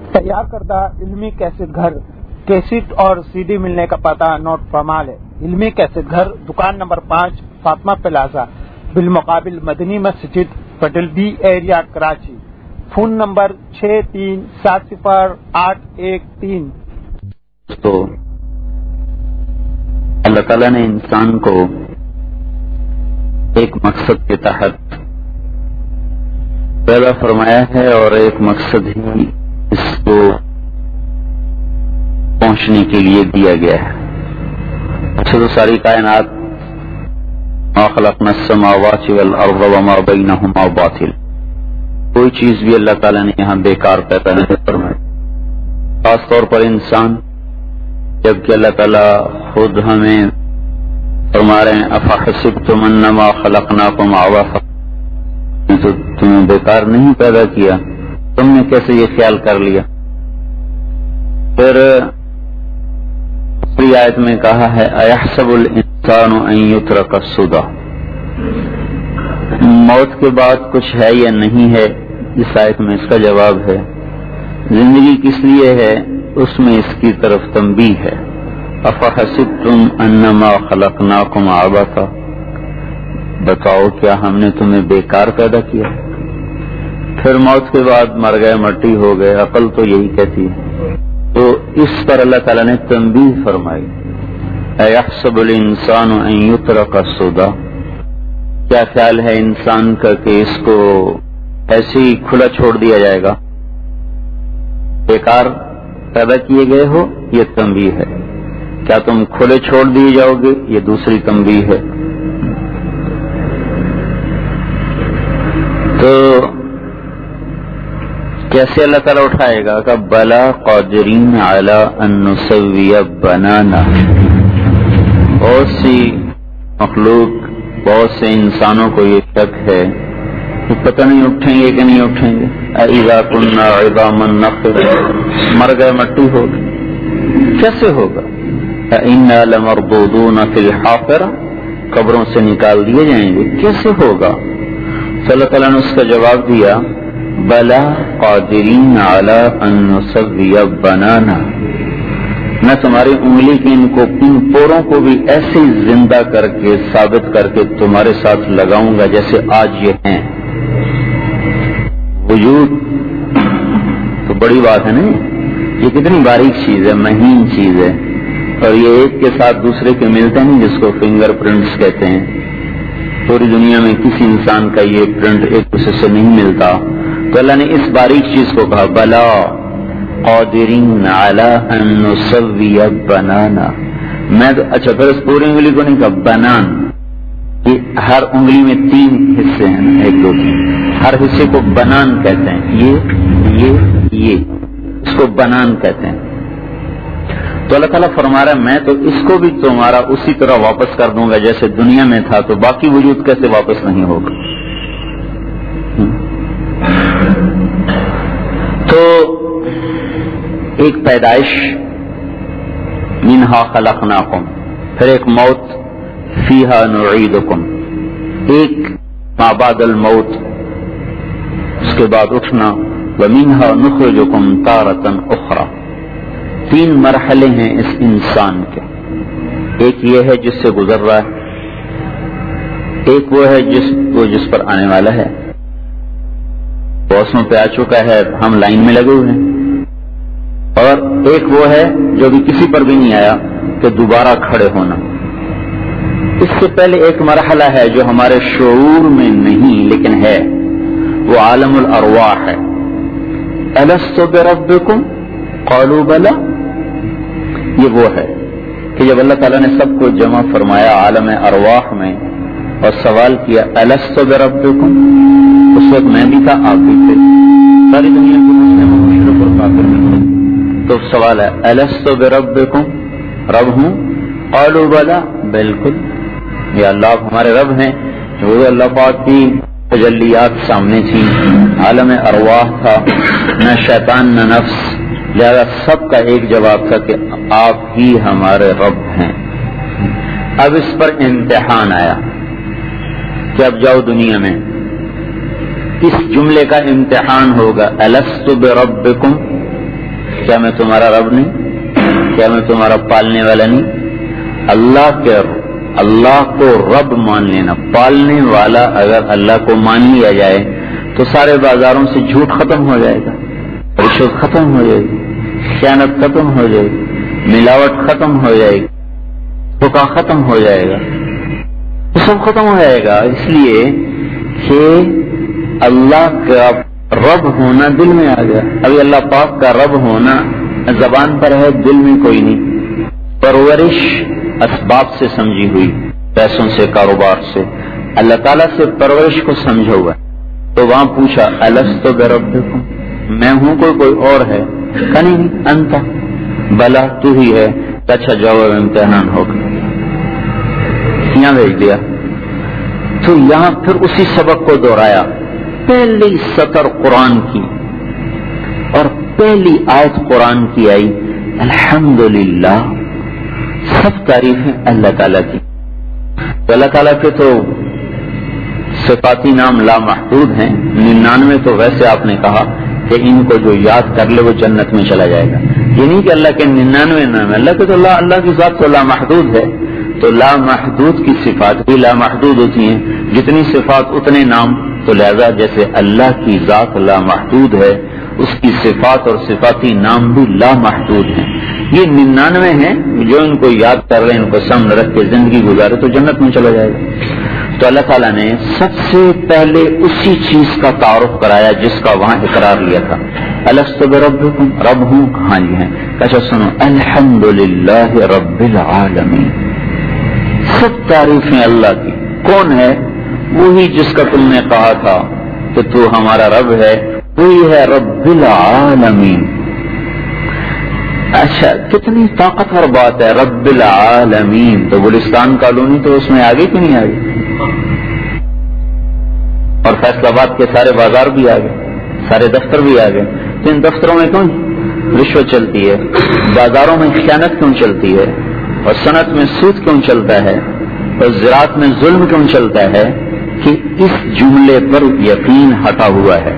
تیار کردہ علمی کیسٹ گھر، کیسٹ اور سی ڈی ملنے کا پتہ نوٹ فرما لیں۔ علمی کیسٹ گھر، دکان نمبر 5، فاطمہ پلازا، بالمقابل مدنی مسجد، federal B area, Karachi. Phone number 63700813۔ تو اللہ تعالیٰ نے انسان کو ایک مقصد کے تحت پیدا فرمایا ہے اور ایک مقصد ہی اس کو پہنچنے کے لیے دیا گیا ہے۔ اچھا، تو ساری کائنات ما خلقنا السماوات والارض وما بینہما باطل، کوئی چیز بھی اللہ تعالیٰ نے یہاں بیکار پیدا نہیں فرمائی، خاص طور پر انسان، جبکہ اللہ تعالیٰ خود ہمیں فرما رہے ہیں افحسبتم انما خلقناکم عبثا، تو تمہیں بیکار نہیں پیدا کیا، تم نے کیسے یہ خیال کر لیا؟ پھر دوسری آیت میں کہا ہے ایحسب الانسان ان یترک سدی، موت کے بعد کچھ ہے یا نہیں ہے؟ اس آیت میں اس کا جواب ہے زندگی کس لیے ہے، اس میں اس کی طرف تنبیہ ہے۔ افحسبتم انما خلقناکم عبثا، بتاؤ کیا ہم نے تمہیں بیکار پیدا کیا؟ پھر موت کے بعد مر گئے، مٹی ہو گئے، عقل تو یہی کہتی ہے۔ تو اس پر اللہ تعالیٰ نے تنبیہ فرمائی ایحسب الانسان ان یترک سدی، کیا خیال ہے انسان کا کہ اس کو ایسے ہی کھلا چھوڑ دیا جائے گا، بیکار پیدا کیے گئے ہو؟ یہ تنبیہ ہے۔ کیا تم کھلے چھوڑ دیے جاؤ گے؟ یہ دوسری تنبیہ ہے۔ تو کیسے اللہ تعالیٰ اٹھائے گا کہ بلا قادرین علی ان نسوی بنانا، بہت سی مخلوق، بہت سے انسانوں کو یہ شک ہے کہ پتہ نہیں اٹھیں گے کہ نہیں اٹھیں گے۔ اذا کنا عظاما نخرا، مر گئے، مٹی ہو گئی، کیسے ہوگا؟ انا لمردودون فی الحافرہ، قبروں سے نکال دیے جائیں گے، کیسے ہوگا؟ تو اللہ تعالیٰ نے اس کا جواب دیا بلا قادرین علی ان نسوی بنانا، میں تمہاری انگلی کی ان پوروں کو بھی ایسے ہی زندہ کر کے ثابت کر کے تمہارے ساتھ لگاؤں گا جیسے آج یہ ہیں۔ وجود تو بڑی بات ہے نا، یہ کتنی باریک چیز ہے، مہین چیز ہے، اور یہ ایک کے ساتھ دوسرے کے ملتے نہیں، جس کو فنگر پرنٹس کہتے ہیں۔ پوری دنیا میں کسی انسان کا یہ پرنٹ ایک دوسرے سے نہیں ملتا۔ تو اللہ نے اس باریک چیز کو کہا بلا قادرین علی ان نسوی بنانا، میں تو اچھا پھر اس پوری انگلی کو نہیں کہا، بنان، یہ ہر انگلی میں 3 حصے ہیں نا، ایک دو تین، ہر حصے کو بنان کہتے ہیں، یہ اس کو بنان کہتے ہیں۔ تو اللہ تعالیٰ فرما رہا ہے میں تو اس کو بھی تمہارا اسی طرح واپس کر دوں گا جیسے دنیا میں تھا، تو باقی وجود کیسے واپس نہیں ہوگا؟ تو ایک پیدائش، منہا خلقناکم، پھر ایک موت، فیہا نعیدکم، ایک ما بعد الموت، اس کے بعد اٹھنا، ومنہا نخرجکم تارۃ اخری۔ 3 مرحلے ہیں اس انسان کے، ایک یہ ہے جس سے گزر رہا ہے، ایک وہ ہے جس پر آنے والا ہے، بوسوں پہ آ چکا ہے، ہم لائن میں لگے ہوئے ہیں، اور ایک وہ ہے جو بھی کسی پر بھی نہیں آیا کہ دوبارہ کھڑے ہونا۔ اس سے پہلے ایک مرحلہ ہے جو ہمارے شعور میں نہیں لیکن ہے، وہ عالم الارواح ہے۔ الست بربکم قالوا بلی، یہ وہ ہے کہ جب اللہ تعالیٰ نے سب کو جمع فرمایا عالم ارواح میں اور سوال کیا الست بربکم، اس وقت میں بھی تھا، آپ بھی تھے، ساری دنیا کے مسلم مشرک اور کافر بھی تھے۔ تو سوال ہے الست بربکم، رب ہوں؟ قالوا بلی، بالکل، یا اللہ آپ ہمارے رب ہیں۔ وہ اللہ پاک کی تجلیات سامنے تھی، عالم ارواح تھا، نہ شیطان نہ نفس، لہذا سب کا ایک جواب تھا کہ آپ ہی ہمارے رب ہیں۔ اب اس پر امتحان آیا کہ اب جاؤ دنیا میں، اس جملے کا امتحان ہوگا الست بربکم، کیا میں تمہارا رب نہیں؟ کیا میں تمہارا پالنے والا نہیں؟ اللہ کو رب مان لینا، پالنے والا اگر اللہ کو مان لیا جائے تو سارے بازاروں سے جھوٹ ختم ہو جائے گا، رشوت ختم ہو جائے گی، خیانت ختم ہو جائے گی، ملاوٹ ختم ہو جائے گی، دھوکہ ختم ہو جائے گا، یہ سب ختم ہو جائے گا۔ اس لیے کہ اللہ کا رب ہونا دل میں آ گیا۔ ابھی اللہ پاک کا رب ہونا زبان پر ہے، دل میں کوئی نہیں۔ پرورش اسباب سے سمجھی ہوئی، پیسوں سے، کاروبار سے، اللہ تعالیٰ سے پرورش کو سمجھا ہوا۔ تو وہاں پوچھا الست بربکم، میں ہوں کوئی اور ہے؟ کہا نہیں انت، بلا تو ہی ہے۔ اچھا جواب امتحان ہوگا، یہاں بھیج دیا۔ تو یہاں پھر اسی سبق کو دہرایا، پہلی سطر قرآن کی اور پہلی آیت قرآن کی آئی الحمدللہ، سب تعریفیں اللہ تعالیٰ کی۔ تو اللہ تعالیٰ کے تو صفاتی نام لامحدود ہیں، 99 تو ویسے آپ نے کہا کہ ان کو جو یاد کر لے وہ جنت میں چلا جائے گا۔ یہ نہیں کہ اللہ کے 99 نام ہے، اللہ کے تو اللہ کی ذات تو لامحدود ہے، تو لامحدود کی صفات بھی لامحدود ہوتی ہیں، جتنی صفات اتنے نام۔ تو لہذا جیسے اللہ کی ذات لامحدود ہے، اس کی صفات اور صفاتی نام بھی لامحدود ہیں۔ یہ 99 ہیں، جو ان کو یاد کر رہے ہیں، ان کو سامنے رکھ کے زندگی گزارے تو جنت میں چلا جائے گا۔ تو اللہ تعالیٰ نے سب سے پہلے اسی چیز کا تعارف کرایا جس کا وہاں اقرار لیا تھا، الست بربکم، رب ہوں، ہاں جی ہیں۔ اچھا سنو، الحمدللہ رب العالمین، سب تعریفیں اللہ کی۔ کون ہے؟ وہی جس کا تم نے کہا تھا کہ تو ہمارا رب ہے، وہی ہے رب العالمین۔ اچھا کتنی طاقتور بات ہے رب العالمین۔ تو گلستان کالونی تو اس میں آگے کیوں نہیں آگے؟ اور فیصل آباد کے سارے بازار بھی آ گئے، سارے دفتر بھی آ گئے۔ تو ان دفتروں میں کیوں رشوت چلتی ہے؟ بازاروں میں خیانت کیوں چلتی ہے؟ اور صنعت میں سود کیوں چلتا ہے؟ اور زراعت میں ظلم کیوں چلتا ہے؟ کہ اس جملے پر یقین ہٹا ہوا ہے۔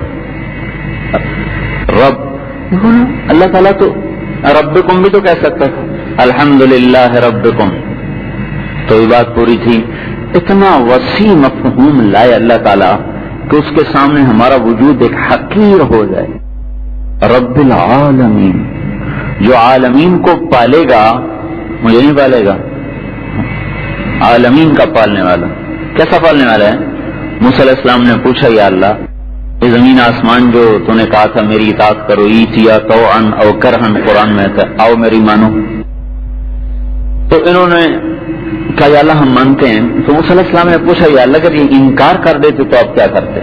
رب اللہ تعالیٰ تو ربکم بھی تو کہہ سکتا ہے، الحمدللہ ربکم، تو یہ بات پوری تھی۔ اتنا وسیع مفہوم لائے اللہ تعالیٰ کہ اس کے سامنے ہمارا وجود ایک حقیر ہو جائے۔ رب العالمین، جو عالمین کو پالے گا، مجھے نہیں پالے گا، عالمین کا پالنے والا۔ کیسا پالنے والا ہے؟ موسیٰ علیہ السلام نے پوچھا یا اللہ، یہ زمین آسمان جو تو نے کہا تھا میری اطاعت کرو، ایتیا طوعن او کرہن، قرآن میں تھا، آؤ میری مانو۔ تو انہوں نے کہا یا اللہ ہم مانتے ہیں۔ تو موسیٰ علیہ السلام نے پوچھا یا اللہ اگر یہ انکار کر دیتے تو آپ کیا کرتے؟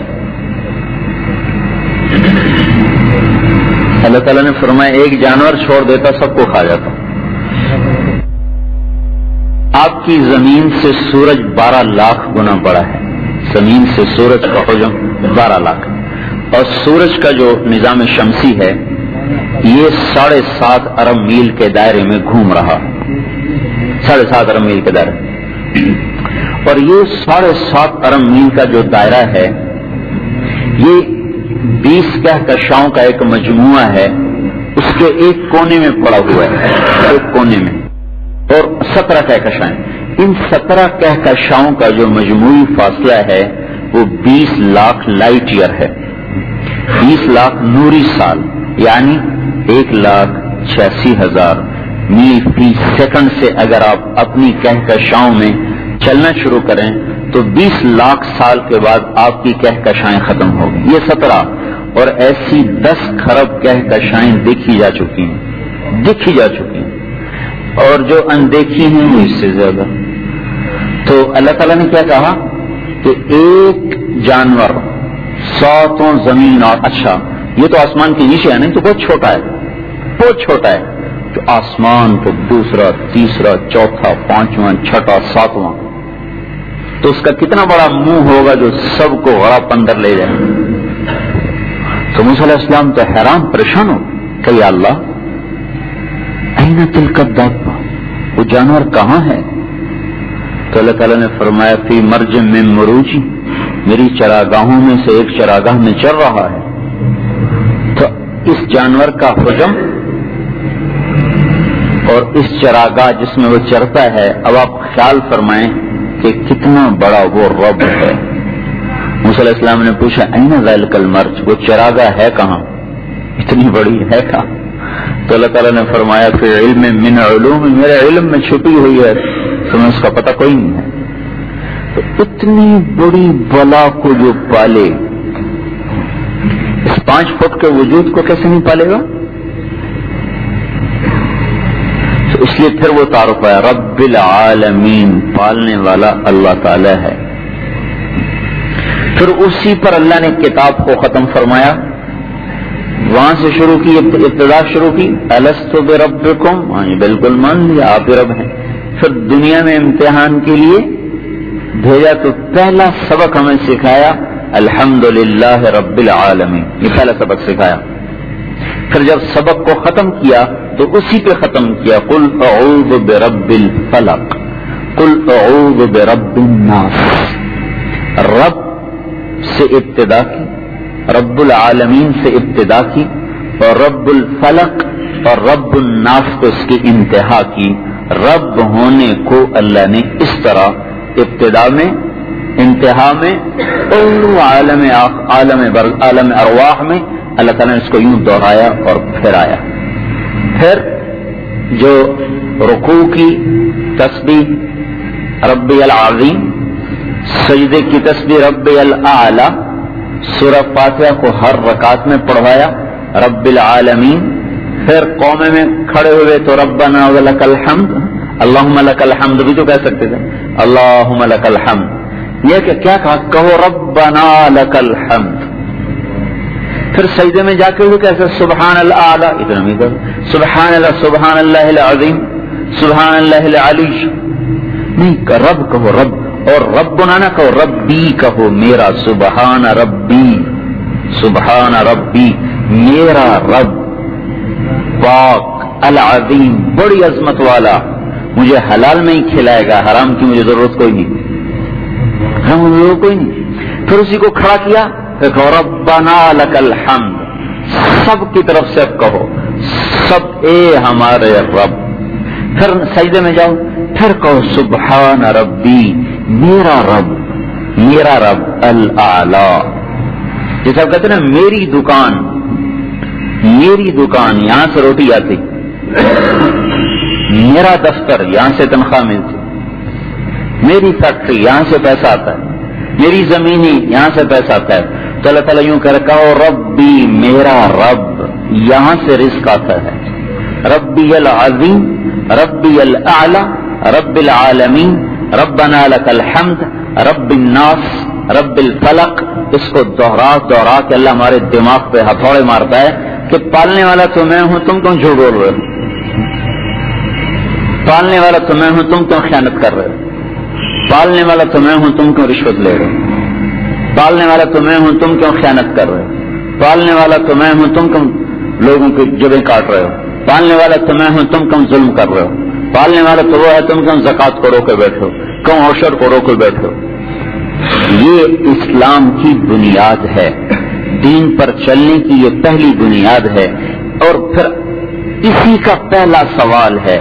اللہ تعالیٰ نے فرمایا ایک جانور چھوڑ دیتا سب کو کھا جاتا۔ آپ کی زمین سے سورج 12 لاکھ گنا بڑا ہے، زمین سے سورج کا حجم 12 لاکھ، اور سورج کا جو نظام شمسی ہے یہ 7.5 ارب میل کے دائرے میں گھوم رہا، 7.5 ارب میل کے دائرے، اور یہ 7.5 ارب میل کا جو دائرہ ہے یہ 20 کہکشاؤں کا ایک مجموعہ ہے، اس کے ایک کونے میں پڑا ہوا ہے، ایک کونے میں، اور 17 کہکشائیں۔ ان 17 کہکشاؤں کا جو مجموعی فاصلہ ہے وہ 20 لاکھ لائٹ ایئر ہے، 20 لاکھ نوری سال، یعنی 1,86,000 میل فی سیکنڈ سے اگر آپ اپنی کہکشاؤں میں چلنا شروع کریں تو 20 لاکھ سال کے بعد آپ کی کہکشائیں ختم ہو گئی۔ یہ 17 اور ایسی 10 کھرب کہکشائیں دیکھی جا چکی ہیں، اور جو اندیکھی ہیں وہ اس سے زیادہ۔ تو اللہ تعالیٰ نے کیا کہا کہ ایک جانور 100 زمین، اور اچھا یہ تو آسمان کے نیچے ہے، نہیں تو بہت چھوٹا ہے، بہت چھوٹا ہے، تو آسمان کو دوسرا، تیسرا، چوتھا، پانچواں، چھٹا، ساتواں، تو اس کا کتنا بڑا منہ ہوگا جو سب کو غرق اندر لے جائے۔ تو موسیٰ علیہ السلام تو حیران پریشان ہو کہ یا اللہ این تلک الدابہ، وہ جانور کہاں ہے؟ تو اللہ تعالیٰ نے فرمایا فی مرج من مروجی، میری چراگاہوں میں سے ایک چراگاہ میں چل رہا ہے۔ تو اس جانور کا حجم اور اس چراگاہ جس میں وہ چرتا ہے، اب آپ خیال فرمائیں کہ کتنا بڑا وہ رب ہے۔ موسیٰ علیہ السلام نے پوچھا این ذلک المرج، وہ چراگاہ ہے کہاں، اتنی بڑی ہے کہاں؟ تو اللہ تعالیٰ نے فرمایا کہ علم من علوم، میرے علم میں چھپی ہوئی ہے، تمہیں اس کا پتہ کوئی نہیں ہے۔ تو اتنی بڑی بلا کو جو پالے، اس 5 فٹ کے وجود کو کیسے نہیں پالے گا؟ تو اس لیے پھر وہ تعارف ہے رب العالمین، پالنے والا اللہ تعالی ہے۔ پھر اسی پر اللہ نے کتاب کو ختم فرمایا، وہاں سے شروع کی، ابتدا شروع کی الست بربکم، ہاں بالکل مان لیا آپ ہی رب ہیں۔ پھر دنیا میں امتحان کے لیے بھیجا تو پہلا سبق ہمیں سکھایا الحمدللہ رب العالمین، یہ پہلا سبق سکھایا۔ پھر جب سبق کو ختم کیا تو اسی پہ ختم کیا قل اعوذ برب الفلق، قل اعوذ برب الناس، رب سے ابتدا کی، رب العالمین سے ابتدا کی، اور رب الفلق اور رب الناس کو اس کی انتہا کی۔ رب ہونے کو اللہ نے اس طرح ابتدا میں، انتہا میں، اور عالم ارواح میں اللہ تعالیٰ نے اس کو یوں دہرایا اور پھر آیا۔ پھر جو رکوع کی تسبیح ربی العظیم، سجدے کی تسبیح ربی الاعلی، سورہ فاتحہ کو ہر رکعت میں پڑھوایا رب العالمین۔ پھر قومے میں کھڑے ہوئے تو ربنا ولک الحمد، اللہم لک الحمد بھی تو کہہ سکتے تھے، اللہم لک الحمد، یہ کہ کیا کہا، کہو ربنا لک الحمد۔ پھر سجدے میں جا کے وہ کیسے سبحان الاعلی، اتنا بھی کرو سبحان اللہ، سبحان اللہ العظیم، سبحان اللہ العلی، نہیں رب کہو رب، اور ربنا نہ کہو ربی کہو، میرا سبحان ربی، سبحان ربی میرا رب پاک العظیم، بڑی عظمت والا، مجھے حلال میں ہی کھلائے گا، حرام کی مجھے ضرورت کوئی نہیں، حرام کی ضرورت کوئی نہیں۔ پھر اسی کو کھڑا کیا، کہو ربنا لک الحمد، سب کی طرف سے اب کہو سب اے ہمارے رب۔ پھر سجدے میں جاؤ، پھر کہو سبحان ربی، میرا رب الاعلی، جیسے آپ کہتے ہیں نا میری دکان، یہاں سے روٹی آتی، میرا دفتر یہاں سے تنخواہ ملتی، میری فیکٹری یہاں سے پیسہ آتا ہے، میری زمینی یہاں سے پیسہ آتا ہے۔ تو اللہ تعالیٰ یوں کہہ رکھا ہو ربی میرا رب، یہاں سے رزق آتا ہے، ربی العظیم، ربی الاعلی، رب العالمین، ربنا لک الحمد، رب الناس، رب الفلق۔ اس کو دوہرا کے اللہ ہمارے دماغ پہ ہتھوڑے مارتا ہے کہ پالنے والا تو میں ہوں، تم کیوں جھوٹ بول رہے ہو، پالنے والا تو میں ہوں، تم کیوں خیانت کر رہے ہو، پالنے والا تو میں ہوں، تم کیوں رشوت لے رہے ہو، پالنے والا تو میں ہوں، تم کیوں خیانت کر رہے ہو، پالنے والا تو میں ہوں، تم کیوں لوگوں کی جبیں کاٹ رہے ہو، پالنے والا تو میں ہوں، تم کیوں ظلم کر رہے ہو، پالنے والا تو وہ ہے، تم کیوں زکوٰۃ کو روکے بیٹھے ہو، کیوں عشر کو روکے بیٹھے ہو۔ یہ اسلام کی بنیاد ہے، دین پر چلنے کی یہ پہلی بنیاد ہے۔ اور پھر اسی کا پہلا سوال ہے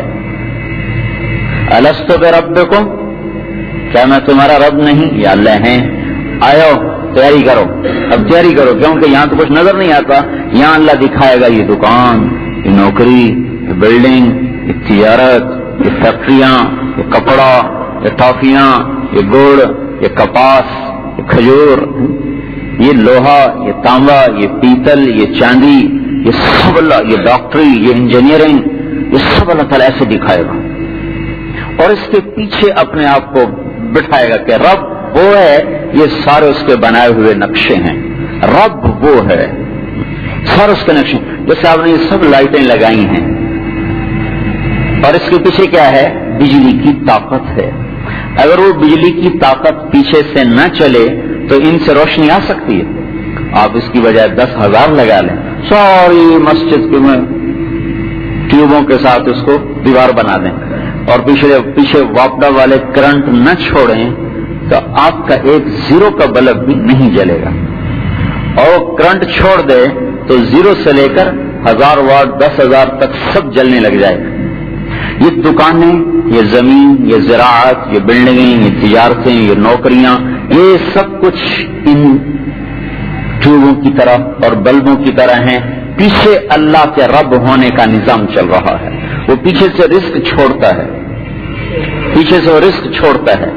الست بربکم، کیا میں تمہارا رب نہیں؟ یا اللہ ہیں، آؤ تیاری کرو، اب تیاری کرو، کیونکہ یہاں تو کچھ نظر نہیں آتا، یہاں اللہ دکھائے گا یہ دکان، یہ نوکری، یہ بلڈنگ، یہ تجارت، یہ فیکٹریاں، یہ کپڑا، یہ ٹافیاں، یہ گڑ، یہ کپاس، یہ کھجور، یہ لوہا، یہ تانبا، یہ پیتل، یہ چاندی، یہ سب اللہ، یہ ڈاکٹری، یہ انجینئرنگ، یہ سب اللہ تعالیٰ ایسے دکھائے گا، اور اس کے پیچھے اپنے آپ کو بٹھائے گا کہ رب وہ ہے، یہ سارے اس کے بنائے ہوئے نقشے ہیں، رب وہ ہے، سارے اس کے نقشے، جیسے آپ نے یہ سب لائٹیں لگائی ہیں، اور اس کے پیچھے کیا ہے؟ بجلی کی طاقت ہے۔ اگر وہ بجلی کی طاقت پیچھے سے نہ چلے تو ان سے روشنی آ سکتی ہے؟ آپ اس کی بجائے 10,000 لگا لیں، ساری مسجد میں ٹیوبوں کے ساتھ اس کو دیوار بنا دیں، اور پیچھے واپڈا والے کرنٹ نہ چھوڑیں تو آپ کا ایک زیرو کا بلب بھی نہیں جلے گا، اور کرنٹ چھوڑ دے تو زیرو سے لے کر 1000 واٹ 10,000 تک سب جلنے لگ جائے گا۔ یہ دکانیں، یہ زمین، یہ زراعت، یہ بلڈنگیں، یہ تجارتیں، یہ نوکریاں، یہ سب کچھ ان ٹیوبوں کی طرح اور بلبوں کی طرح ہیں. پیچھے اللہ کے رب ہونے کا نظام چل رہا ہے. وہ پیچھے سے رزق چھوڑتا ہے، پیچھے سے وہ رزق چھوڑتا ہے.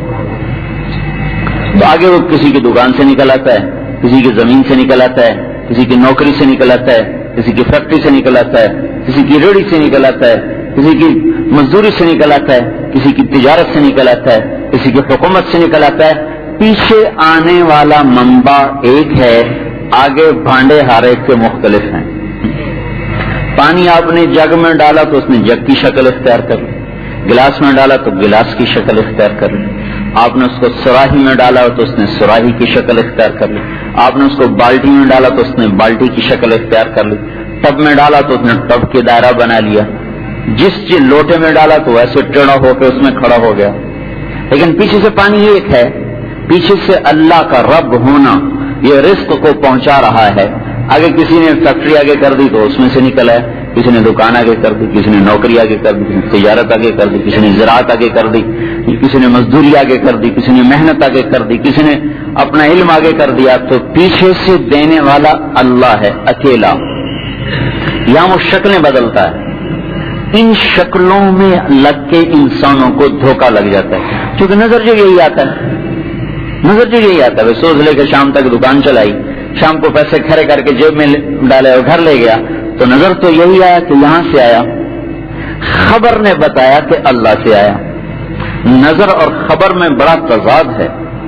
تو آگے وہ کسی کی دکان سے نکل آتا ہے، کسی کی زمین سے نکل آتا ہے، کسی کی نوکری سے نکل آتا ہے، کسی کی فیکٹری سے نکل آتا ہے، کسی کی ریڑھی سے نکل آتا ہے، کسی کی مزدوری سے نکل آتا ہے، کسی کی تجارت سے نکل آتا ہے، کسی کی حکومت سے نکل آتا ہے. پیچھے آنے والا منبع ایک ہے، آگے بھانڈے ہر ایک کے مختلف ہیں. پانی آپ نے جگ میں ڈالا تو اس نے جگ کی شکل اختیار کر لی، گلاس میں ڈالا تو گلاس کی شکل اختیار کر لی، آپ نے اس کو سراہی میں ڈالا تو اس نے سراہی کی شکل اختیار کر لی، آپ نے اس کو بالٹی میں ڈالا تو اس نے بالٹی کی شکل اختیار کر لی، ٹب میں ڈالا تو اس نے ٹب کے دائرہ بنا لیا، جس چیز لوٹے میں ڈالا تو ایسے ٹیڑھا ہو کے اس میں کھڑا ہو گیا. لیکن پیچھے سے پانی ایک ہے. پیچھے سے اللہ کا رب ہونا یہ رزق کو پہنچا رہا ہے. آگے کسی نے فیکٹری آگے کر دی تو اس میں سے نکلا ہے، کسی نے دکان آگے کر دی، کسی نے نوکری آگے کر دی، کسی نے تجارت آگے کر دی، کسی نے زراعت آگے کر دی، کسی نے مزدوری آگے کر دی، کسی نے محنت آگے کر دی، کسی نے اپنا علم آگے کر دیا. تو پیچھے سے دینے والا اللہ ہے اکیلا. یہاں وہ شکلیں بدلتا ہے. ان شکلوں میں لگ کے انسانوں کو دھوکہ لگ جاتا ہے، کیونکہ نظر جو یہی آتا ہے، نظر جو یہی آتا ہے. سوچ لے کے شام تک دکان چلائی، شام کو پیسے کھڑے کر کے جیب میں ڈالے اور گھر لے گیا، تو نظر تو یہی آیا کہ یہاں سے آیا. خبر نے بتایا کہ اللہ سے آیا. نظر اور خبر میں بڑا تضاد ہے،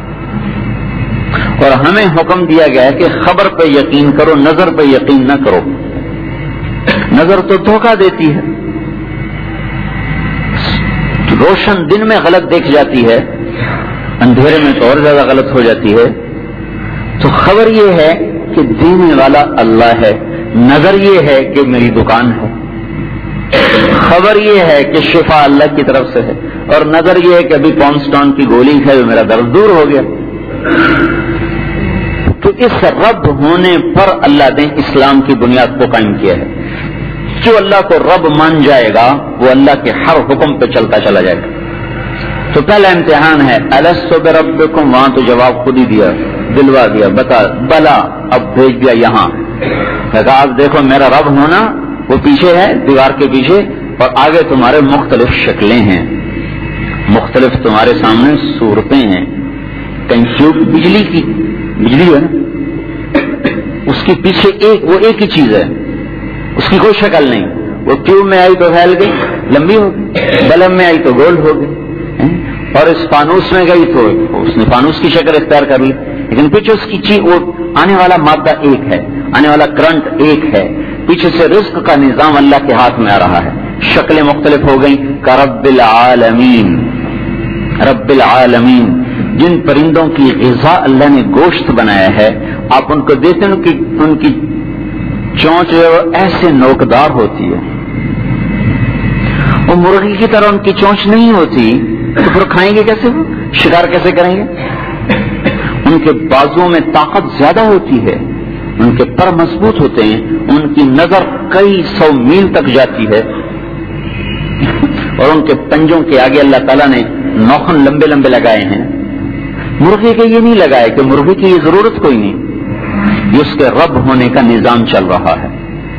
اور ہمیں حکم دیا گیا ہے کہ خبر پہ یقین کرو، نظر پہ یقین نہ کرو. نظر تو دھوکہ دیتی ہے، روشن دن میں غلط دیکھ جاتی ہے، اندھیرے میں تو اور زیادہ غلط ہو جاتی ہے. تو خبر یہ ہے کہ دینے والا اللہ ہے، نظر یہ ہے کہ میری دکان ہے، خبر یہ ہے کہ شفا اللہ کی طرف سے ہے، اور نظر یہ ہے کہ ابھی پونسٹون کی گولی ہے جو میرا درد دور ہو گیا. تو اس رب ہونے پر اللہ نے اسلام کی بنیاد کو قائم کیا ہے. جو اللہ کو رب مان جائے گا وہ اللہ کے ہر حکم پہ چلتا چلا جائے گا. تو پہلا امتحان ہے الست بربکم، وہاں تو جواب خود ہی دیا، دلوا دیا، بتا بلا، اب بھیج دیا یہاں. کہا آپ دیکھو میرا رب ہونا وہ پیچھے ہے دیوار کے پیچھے، اور آگے تمہارے مختلف شکلیں ہیں، مختلف تمہارے سامنے صورتیں ہیں. کہیں ٹیوب بجلی کی، بجلی ہے نا، اس کے پیچھے وہ ایک ہی چیز ہے، اس کی کوئی شکل نہیں. وہ ٹیوب میں آئی تو پھیل گئی، لمبی ہو گئی، بلب میں آئی تو گول ہو گئی، اور اس فانوس میں گئی تو اس نے فانوس کی شکل اختیار کر لی. لیکن پیچھے اس کی چیز، وہ آنے والا مادہ ایک ہے، آنے والا کرنٹ ایک ہے. پیچھے سے رزق کا نظام اللہ کے ہاتھ میں آ رہا ہے. شکلیں مختلف ہو گئیں. کا رب العالمین، رب العالمین. جن پرندوں کی غذا اللہ نے گوشت بنایا ہے، آپ ان کو دیکھتے ہیں کہ ان کی چونچ ایسے نوکدار ہوتی ہے، وہ مرغی کی طرح ان کی چونچ نہیں ہوتی. تو پھر کھائیں گے کیسے؟ وہ شکار کیسے کریں گے؟ ان کے بازوؤں میں طاقت زیادہ ہوتی ہے، ان کے پر مضبوط ہوتے ہیں، ان کی نظر کئی 100 میل تک جاتی ہے، اور ان کے پنجوں کے آگے اللہ تعالیٰ نے نوخن لمبے لمبے لگائے ہیں. مرغی کے یہ نہیں لگائے کہ مرغی کی یہ ضرورت کوئی نہیں، یہ اس کے رب ہونے کا نظام چل رہا ہے.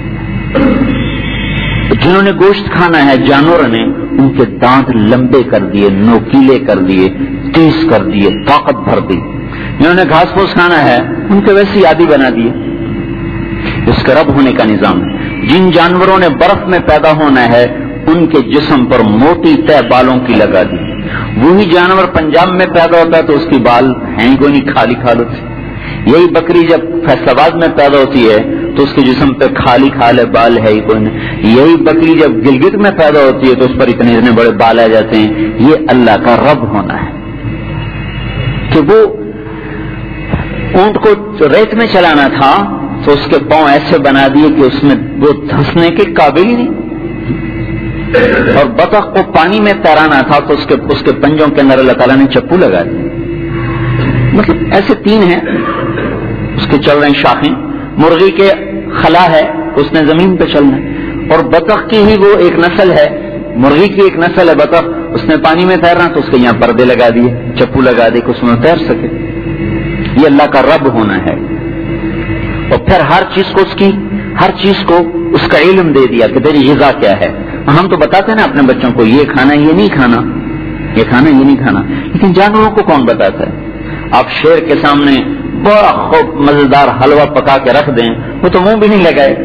جنہوں نے گوشت کھانا ہے جانوروں نے ان کے دانت لمبے کر دیے، نوکیلے کر دیے، تیز کر دیے، طاقت بھر دی. جنہوں نے گھاس پھوس کھانا ہے ان کے ویسی عادی بنا دیے. اس کے رب ہونے کا نظام ہے. جن جانوروں نے برف میں پیدا ہونا ہے ان کے جسم پر موٹی تہ بالوں کی لگا دی. وہی جانور پنجاب میں پیدا ہوتا ہے تو اس کی بال ہیں کوئی نہیں، خالی کھال ہوتی. یہی بکری جب فیصل آباد میں پیدا ہوتی ہے تو اس کے جسم پہ خالی کھال ہے، بال ہے ہی کوئی نہیں. یہی بکری جب گلگت میں پیدا ہوتی ہے تو اس پر اتنے بڑے بال آ جاتے ہیں. یہ اللہ کا رب ہونا ہے کہ وہ اونٹ کو ریت میں چلانا تھا تو اس کے پاؤں ایسے بنا دیے کہ اس میں وہ دھنسنے کے قابل ہی نہیں، اور بطخ کو پانی میں تیرانا تھا تو اس کے پنجوں کے اندر اللہ تعالیٰ نے چپو لگا دی. مطلب ایسے 3 ہیں اس کے چل رہے ہیں شاخیں. مرغی کے خلا ہے، اس نے زمین پہ چلنا ہے، اور بطخ کی ہی وہ ایک نسل ہے مرغی کی ایک نسل ہے بطخ، اس نے پانی میں تیرنا تو اس کے یہاں پردے لگا دیے، چپو لگا دے کہ اس میں تیر سکے. یہ اللہ کا رب ہونا ہے. اور پھر ہر چیز کو اس کا علم دے دیا کہ تیری غذا کیا ہے. ہم تو بتاتے ہیں نا اپنے بچوں کو یہ کھانا یہ نہیں کھانا، یہ کھانا یہ نہیں کھانا، لیکن جانوروں کو کون بتاتا ہے؟ آپ شیر کے سامنے بڑا خوب مزیدار حلوہ پکا کے رکھ دیں وہ تو منہ بھی نہیں لگائے.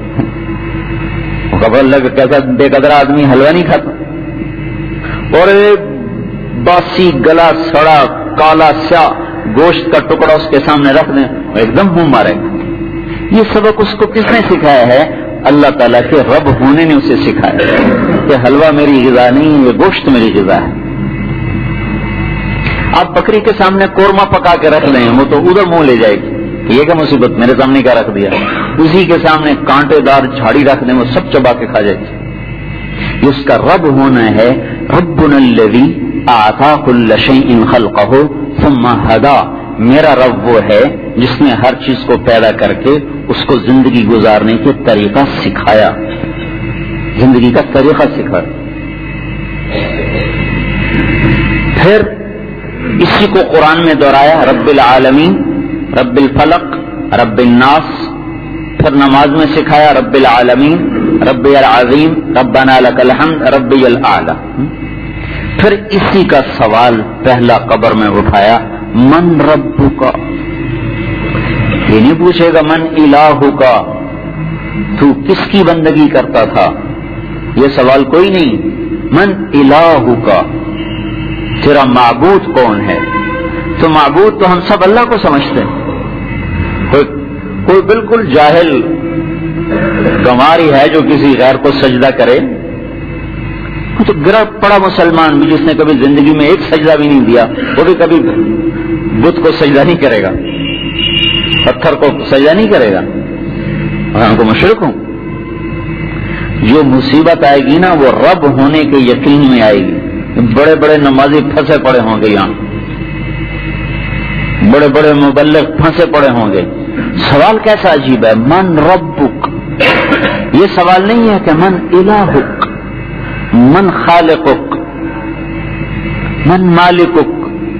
کیسا بے قدرا آدمی حلوہ نہیں کھاتا. اور باسی گلا سڑا کالا سیاہ گوشت کا ٹکڑا اس کے سامنے رکھ دیں ایک دم منہ مارے. یہ سبق اس کو کس نے سکھایا ہے؟ اللہ تعالیٰ کے رب ہونے نے اسے سکھایا کہ حلوہ میری غذا نہیں، یہ گوشت میری غذا ہے. آپ بکری کے سامنے قورمہ پکا کے رکھ لیں وہ تو ادھر منہ لے جائے گی، یہ کیا مصیبت میرے سامنے کیا رکھ دیا. اسی کے سامنے کانٹے دار جھاڑی رکھ دیں وہ سب چبا کے کھا جائے گی. یہ اس کا رب ہونا ہے. ربنا الذی اعطى كل شيء خلقه ثم هدى. میرا رب وہ ہے جس نے ہر چیز کو پیدا کر کے اس کو زندگی گزارنے کے طریقہ سکھایا، زندگی کا طریقہ سکھایا. پھر اسی کو قرآن میں دہرایا، رب العالمین، رب الفلق، رب الناس. پھر نماز میں سکھایا رب العالمین، رب العظیم، ربنا لک الحمد، ربی الاعلی. پھر اسی کا سوال پہلا قبر میں اٹھایا، من ربک. یہ نہیں پوچھے گا من الہک، تو کس کی بندگی کرتا تھا، یہ سوال کوئی نہیں. من الہک، تیرا معبود کون ہے؟ تو معبود تو ہم سب اللہ کو سمجھتے ہیں. کوئی بالکل جاہل گماری ہے جو کسی غیر کو سجدہ کرے، تو گرا پڑا مسلمان بھی جس نے کبھی زندگی میں ایک سجدہ بھی نہیں دیا وہ بھی کبھی بت کو سجدہ نہیں کرے گا، پتھر کو سجدہ نہیں کرے گا. اور ہم کو مشرک ہوں. جو مصیبت آئے گی نا وہ رب ہونے کے یقین میں آئے گی. بڑے بڑے نمازی پھنسے پڑے ہوں گے، یہاں بڑے بڑے مبلغ پھنسے پڑے ہوں گے. سوال کیسا عجیب ہے، من ربک. یہ سوال نہیں ہے کہ من الہک، من خالقک، من مالکک.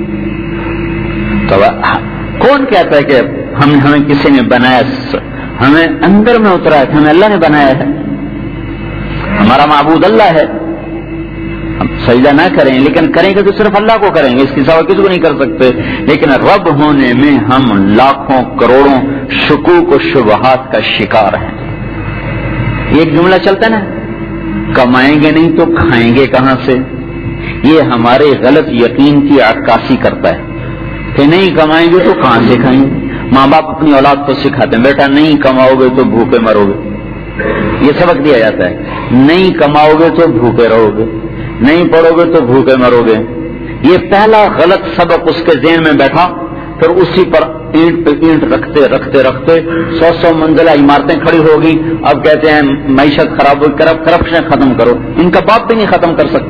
تو کون کہتا ہے کہ ہمیں کسی نے بنایا؟ ہمیں اندر میں اترا ہے کہ ہمیں اللہ نے بنایا ہے. ہمارا معبود اللہ ہے. ہم سجدہ نہ کریں لیکن کریں گے تو صرف اللہ کو کریں گے، اس کے سوا کسی کو نہیں کر سکتے. لیکن رب ہونے میں ہم لاکھوں کروڑوں شکوک و شبہات کا شکار ہیں. ایک جملہ چلتا ہے نا، کمائیں گے نہیں تو کھائیں گے کہاں سے. یہ ہمارے غلط یقین کی عکاسی کرتا ہے کہ نہیں کمائیں گے تو کہاں سے کھائیں گے. ماں باپ اپنی اولاد کو سکھاتے ہیں بیٹا نہیں کماؤ گے تو بھوکے مرو گے. یہ سبق دیا جاتا ہے، نہیں کماؤ گے تو بھوکے رہو گے، نہیں پڑھو گے تو بھوکے مرو گے. یہ پہلا غلط سبق اس کے ذہن میں بیٹھا. پھر اسی پر اینٹ پہ اینٹ رکھتے رکھتے رکھتے 100 منزلہ عمارتیں کھڑی ہوگی. اب کہتے ہیں معیشت خراب ہوگی، کرپشن ختم کرو. ان کا باپ بھی نہیں ختم کر سکتے.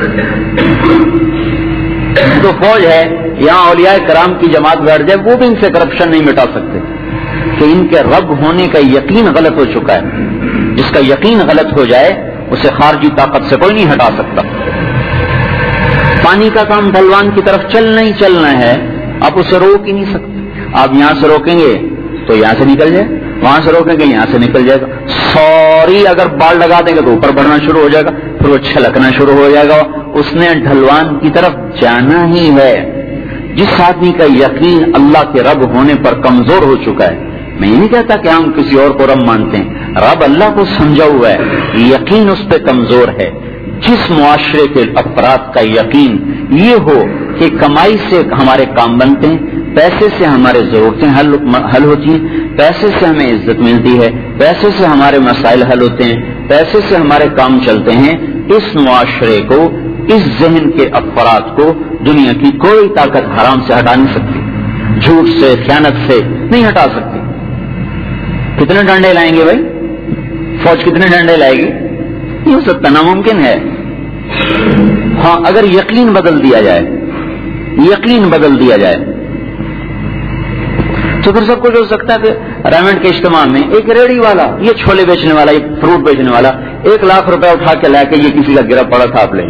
تو فوج ہے یہاں اولیاء کرام کی جماعت بیٹھ جائے وہ بھی ان سے کرپشن نہیں مٹا سکتے کہ ان کے رب ہونے کا یقین غلط ہو چکا ہے. جس کا یقین غلط ہو جائے اسے خارجی طاقت سے کوئی نہیں ہٹا سکتا. پانی کا کام ڈھلوان کی طرف چلنا ہی چلنا ہے، آپ اسے روک ہی نہیں سکتے. آپ یہاں سے روکیں گے تو یہاں سے نکل جائے، وہاں سے روکیں گے یہاں سے نکل جائے گا. سوری اگر بال لگا دیں گے تو اوپر بڑھنا شروع ہو جائے گا، پھر وہ چھلکنا شروع ہو جائے گا. اس نے ڈھلوان کی طرف جانا ہی ہے. جس آدمی کا یقین اللہ کے رب ہونے پر کمزور ہو چکا ہے، میں یہ نہیں کہتا کہ ہم کسی اور کو رب مانتے ہیں، رب اللہ کو سمجھا ہوا ہے، یقین اس پہ کمزور ہے. جس معاشرے کے افراد کا یقین یہ ہو کہ کمائی سے ہمارے کام بنتے ہیں، پیسے سے ہمارے ضرورتیں حل ہوتی ہیں، پیسے سے ہمیں عزت ملتی ہے، پیسے سے ہمارے مسائل حل ہوتے ہیں، پیسے سے ہمارے کام چلتے ہیں، اس معاشرے کو، اس ذہن کے افراد کو دنیا کی کوئی طاقت حرام سے ہٹا نہیں سکتی، جھوٹ سے، خیانت سے نہیں ہٹا سکتی. کتنے ڈنڈے لائیں گے بھائی؟ فوج کتنے ڈنڈے لائے گی؟ یہ ہو سکتا ناممکن ہے. ہاں اگر یقین بدل دیا جائے، یقین بدل دیا جائے تو پھر سب کچھ ہو سکتا ہے. کہ ریمنڈ کے اجتماع میں ایک ریڑھی والا، یہ چھولے بیچنے والا، ایک فروٹ بیچنے والا، 1 लाख रुपया उठा के लाके ये किसी का गिरा पड़ा था आप ले,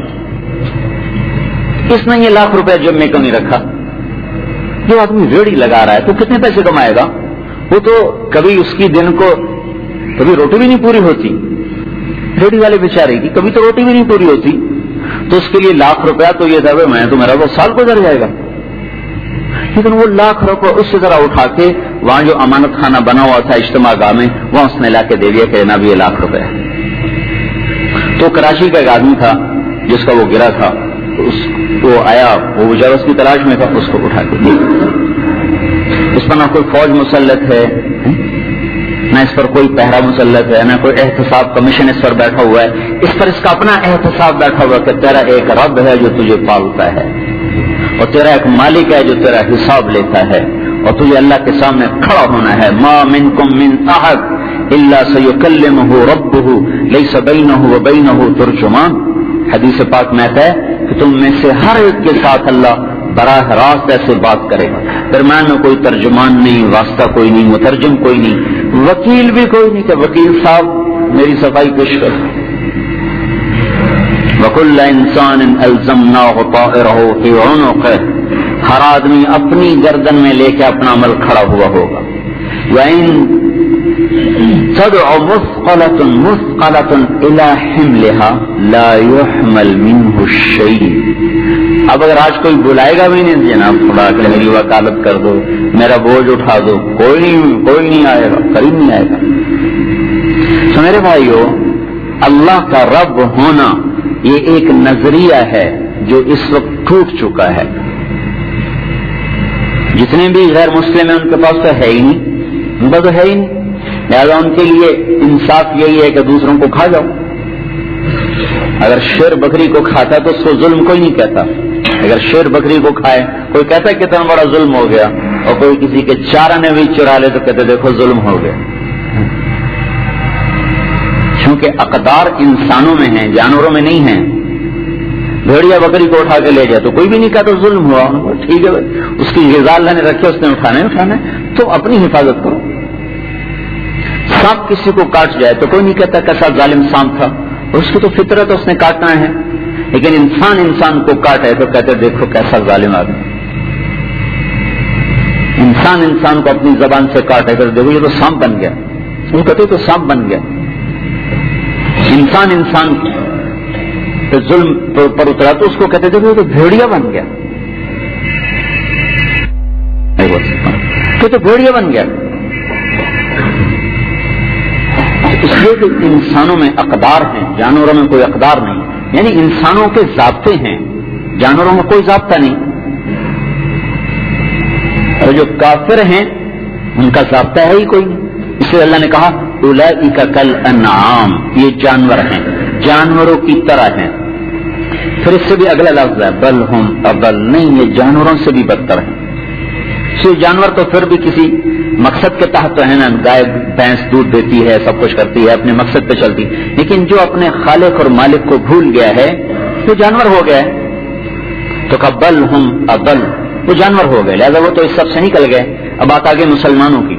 इसने ये लाख रुपया जेब में क्यों नहीं रखा? जो आदमी रेड़ी लगा रहा है तो कितने पैसे कमाएगा? वो तो कभी उसकी दिन को कभी रोटी भी नहीं पूरी होती, रेडी वाले बेचारे की कभी तो रोटी भी नहीं पूरी होती, तो उसके लिएekलाख रुपया तो ये था मैं तो मेरा वो साल गुजर जाएगा। लेकिन वो लाख रुपया उससे जरा उठा के वहां जो अमानत खाना बना हुआ था इज्तिमा गाह में, वहां उसने लाके दे दिया कि ना भी ये लाख रुपया। तो कराची का एक आदमी था जिसका वो गिरा था, वो आया, वो बेचारा उसकी तलाश में था, उसको उठा के दिया। इस पर ना कोई फौज मुसल्लत है, ना इस पर कोई पहरा मुसल्लत है, ना कोई एहतसाब कमीशन इस पर बैठा हुआ है। इस पर इसका अपना एहतसाब बैठा हुआ कि तेरा एक रब है जो तुझे पालता है, और तेरा एक मालिक है जो तेरा हिसाब लेता है, और तुझे अल्लाह के सामने खड़ा होना है। मा मिनकुम मिन अहद इल्ला सयुकल्लिमुहु रब्बुहु लैसा बैनहु व बैनहु तुरजुमान। हदीस पाक में आता है कि तुम में से हर एक के साथ अल्लाह बराह रास्त ऐसे बात करेगा, दरम्यान में कोई तर्जुमान नहीं, वास्ता कोई नहीं, मुतरजम कोई नहीं, वकील भी कोई नहीं कि वकील साहब मेरी सफाई पेश कर। वकुल्ल इंसान अल्ज़मनाहु ताइरहु फी उनुक़िही, हर आदमी अपनी गर्दन में लेके अपना अमल खड़ा हुआ होगा। वइन तदअ मुस्क़लतुन इला हिमलिहा ला युहमल मिन्हु शै। अब अगर आज कोई बुलाएगा भी नहीं, जनाब खुदा के मेरी वकालत कर दो, मेरा बोझ उठा दो, कोई नहीं आएगा, करीब नहीं आएगा। तो मेरे भाइयों, अल्लाह का रब होना ये एक नजरिया है जो इस वक्त टूट चुका है। जितने भी गैर मुस्लिम हैं उनके पास तो है ही नहीं, उनका तो है ही नहीं। लिहाजा उनके लिए इंसाफ यही है कि दूसरों को खा जाओ। अगर शेर बकरी को खाता तो उसको जुल्म कोई नहीं कहता, अगर शेर बकरी को खाए कोई कहता है कितना बड़ा जुल्म हो गया, और कोई किसी के चाराने भी चुरा ले तो कहते देखो जुल्म हो गया। क्योंकि अकदार इंसानों में है, जानवरों में नहीं है। भेड़िया बकरी को उठा के ले जाए तो कोई भी नहीं कहता तो जुल्म हुआ, ठीक है उसकी ग़िज़ा अल्लाह ने रखी, उसने उठाना है तो अपनी हिफाजत करो। सांप किसी को काट जाए तो कोई नहीं कहता कैसा जालिम सांप था, उसकी तो फितरत उसने काटना है। लेकिन इंसान को काटे तो कहते देखो कैसा जालिम आदमी। इंसान को अपनी जबान से काटे तो देखो ये तो सांप बन गया, वो कहते तो सांप बन गया। इंसान तो जुल्म पर उतरा तो उसको कहते देखो ये तो भेड़िया बन गया, तो भेड़िया बन गया। इसलिए कि इंसानों में अकदार हैं, जानवरों में कोई अकदार नहीं, यानी इंसानों के ज़ाब्ते हैं, जानवरों में कोई ज़ाब्ता नहीं। और जो काफिर हैं उनका ज़ाब्ता है ही कोई नहीं। इसलिए अल्लाह ने कहा उलाइका कल अन्आम, ये जानवर हैं, जानवरों की तरह हैं। फिर इससे भी अगला लफ्ज़ है बल हुम अबल, नहीं ये जानवरों से भी बदतर है। इसलिए जानवर तो फिर भी किसी मकसद के तहत तो है ना, गाय भैंस दूध देती है, सब कुछ करती है, अपने मकसद पे चलती, लेकिन जो अपने खालिक और मालिक को भूल गया है वो जानवर हो गया है। तो कबल हम अबल, वो जानवर हो गए, लिहाजा वो तो इस सब से निकल गए। अब बात आगे मुसलमानों की।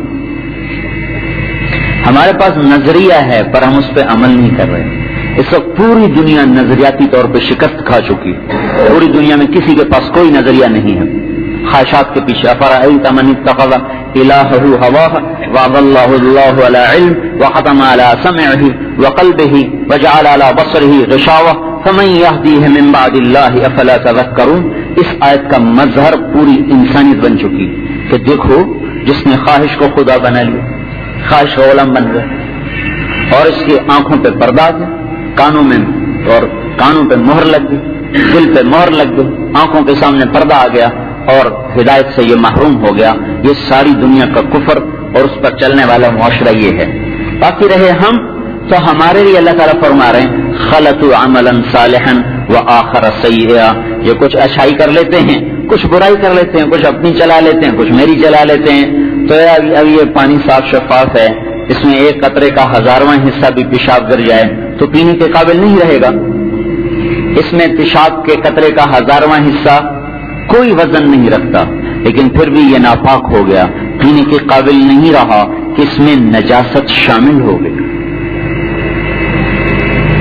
हमारे पास नजरिया है पर हम उस पर अमल नहीं कर रहे। इस वक्त पूरी दुनिया नजरियाती तौर पर शिकस्त खा चुकी, पूरी दुनिया में किसी के पास कोई नजरिया नहीं है। ख्वाहिशात के पीछे अफरअयत मन इत्तखज़ इलाहहु हवाह वअज़ल्लहु अल्लाहु अला इल्म वख़तम अला समइही वक़ल्बिही वजअल अला बसरिही ग़िशावा फमन यहदीहि मिन बअदिल्लाहि अफ़ला तज़क्करून। इस आयत का मज़हर पूरी इंसानियत बन चुकी कि देखो जिसने ख्वाहिश को खुदा बना लिया, ख्वाहिश का गुलाम बन गया, और इसकी आंखों पे पर्दा है, कानों में और कानों पे मोहर लग गई, दिल पे मोहर लग गई, आंखों के सामने पर्दा आ गया और हिदायत से ये महरूम हो गया। ये सारी दुनिया का कुफर और उस पर चलने वाला मुआशरा ये है। बाकी रहे हम, तो हमारे लिए अल्लाह ताला फरमा रहे हैं खलतु अमलन सालिहन व आखर सय्या, ये कुछ अच्छाई कर लेते हैं, कुछ बुराई कर लेते हैं, कुछ अपनी चला लेते हैं, कुछ मेरी चला लेते हैं। तो अब ये पानी साफ शफाफ है, इसमें एक कतरे का 1000वां हिस्सा भी पेशाब गिर जाए तो पीने के काबिल नहीं रहेगा। इसमें पेशाब के कतरे का 1000वां हिस्सा कोई वजन नहीं रखता, लेकिन फिर भी ये नापाक हो गया, पीने के काबिल नहीं रहा कि इसमें नजासत शामिल हो गई।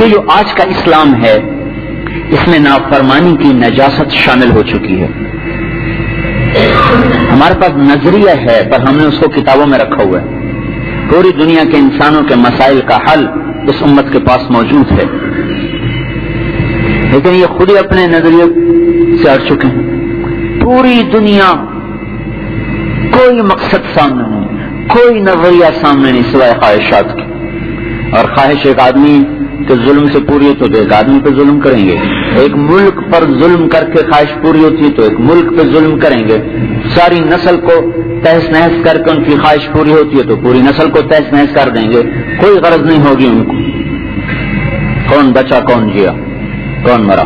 یہ جو آج کا اسلام ہے اس میں نافرمانی کی نجاست شامل ہو چکی ہے. ہمارے پاس نظریہ ہے پر ہم نے اس کو کتابوں میں رکھا ہوا ہے. پوری دنیا کے انسانوں کے مسائل کا حل اس امت کے پاس موجود ہے، لیکن یہ خود ہی اپنے نظریے سے ہٹ چکے ہیں. پوری دنیا کوئی مقصد سامنے نہیں، کوئی نظریہ سامنے نہیں سوائے خواہشات کی. اور خواہش ایک آدمی کے ظلم سے پوری ہے تو ایک آدمی پہ ظلم کریں گے. ایک ملک پر ظلم کر کے خواہش پوری ہوتی ہے تو ایک ملک پہ ظلم کریں گے. ساری نسل کو تہس نہس کر کے ان کی خواہش پوری ہوتی ہے تو پوری نسل کو تہس نہس کر دیں گے. کوئی غرض نہیں ہوگی ان کو کون بچا کون جیا کون مرا.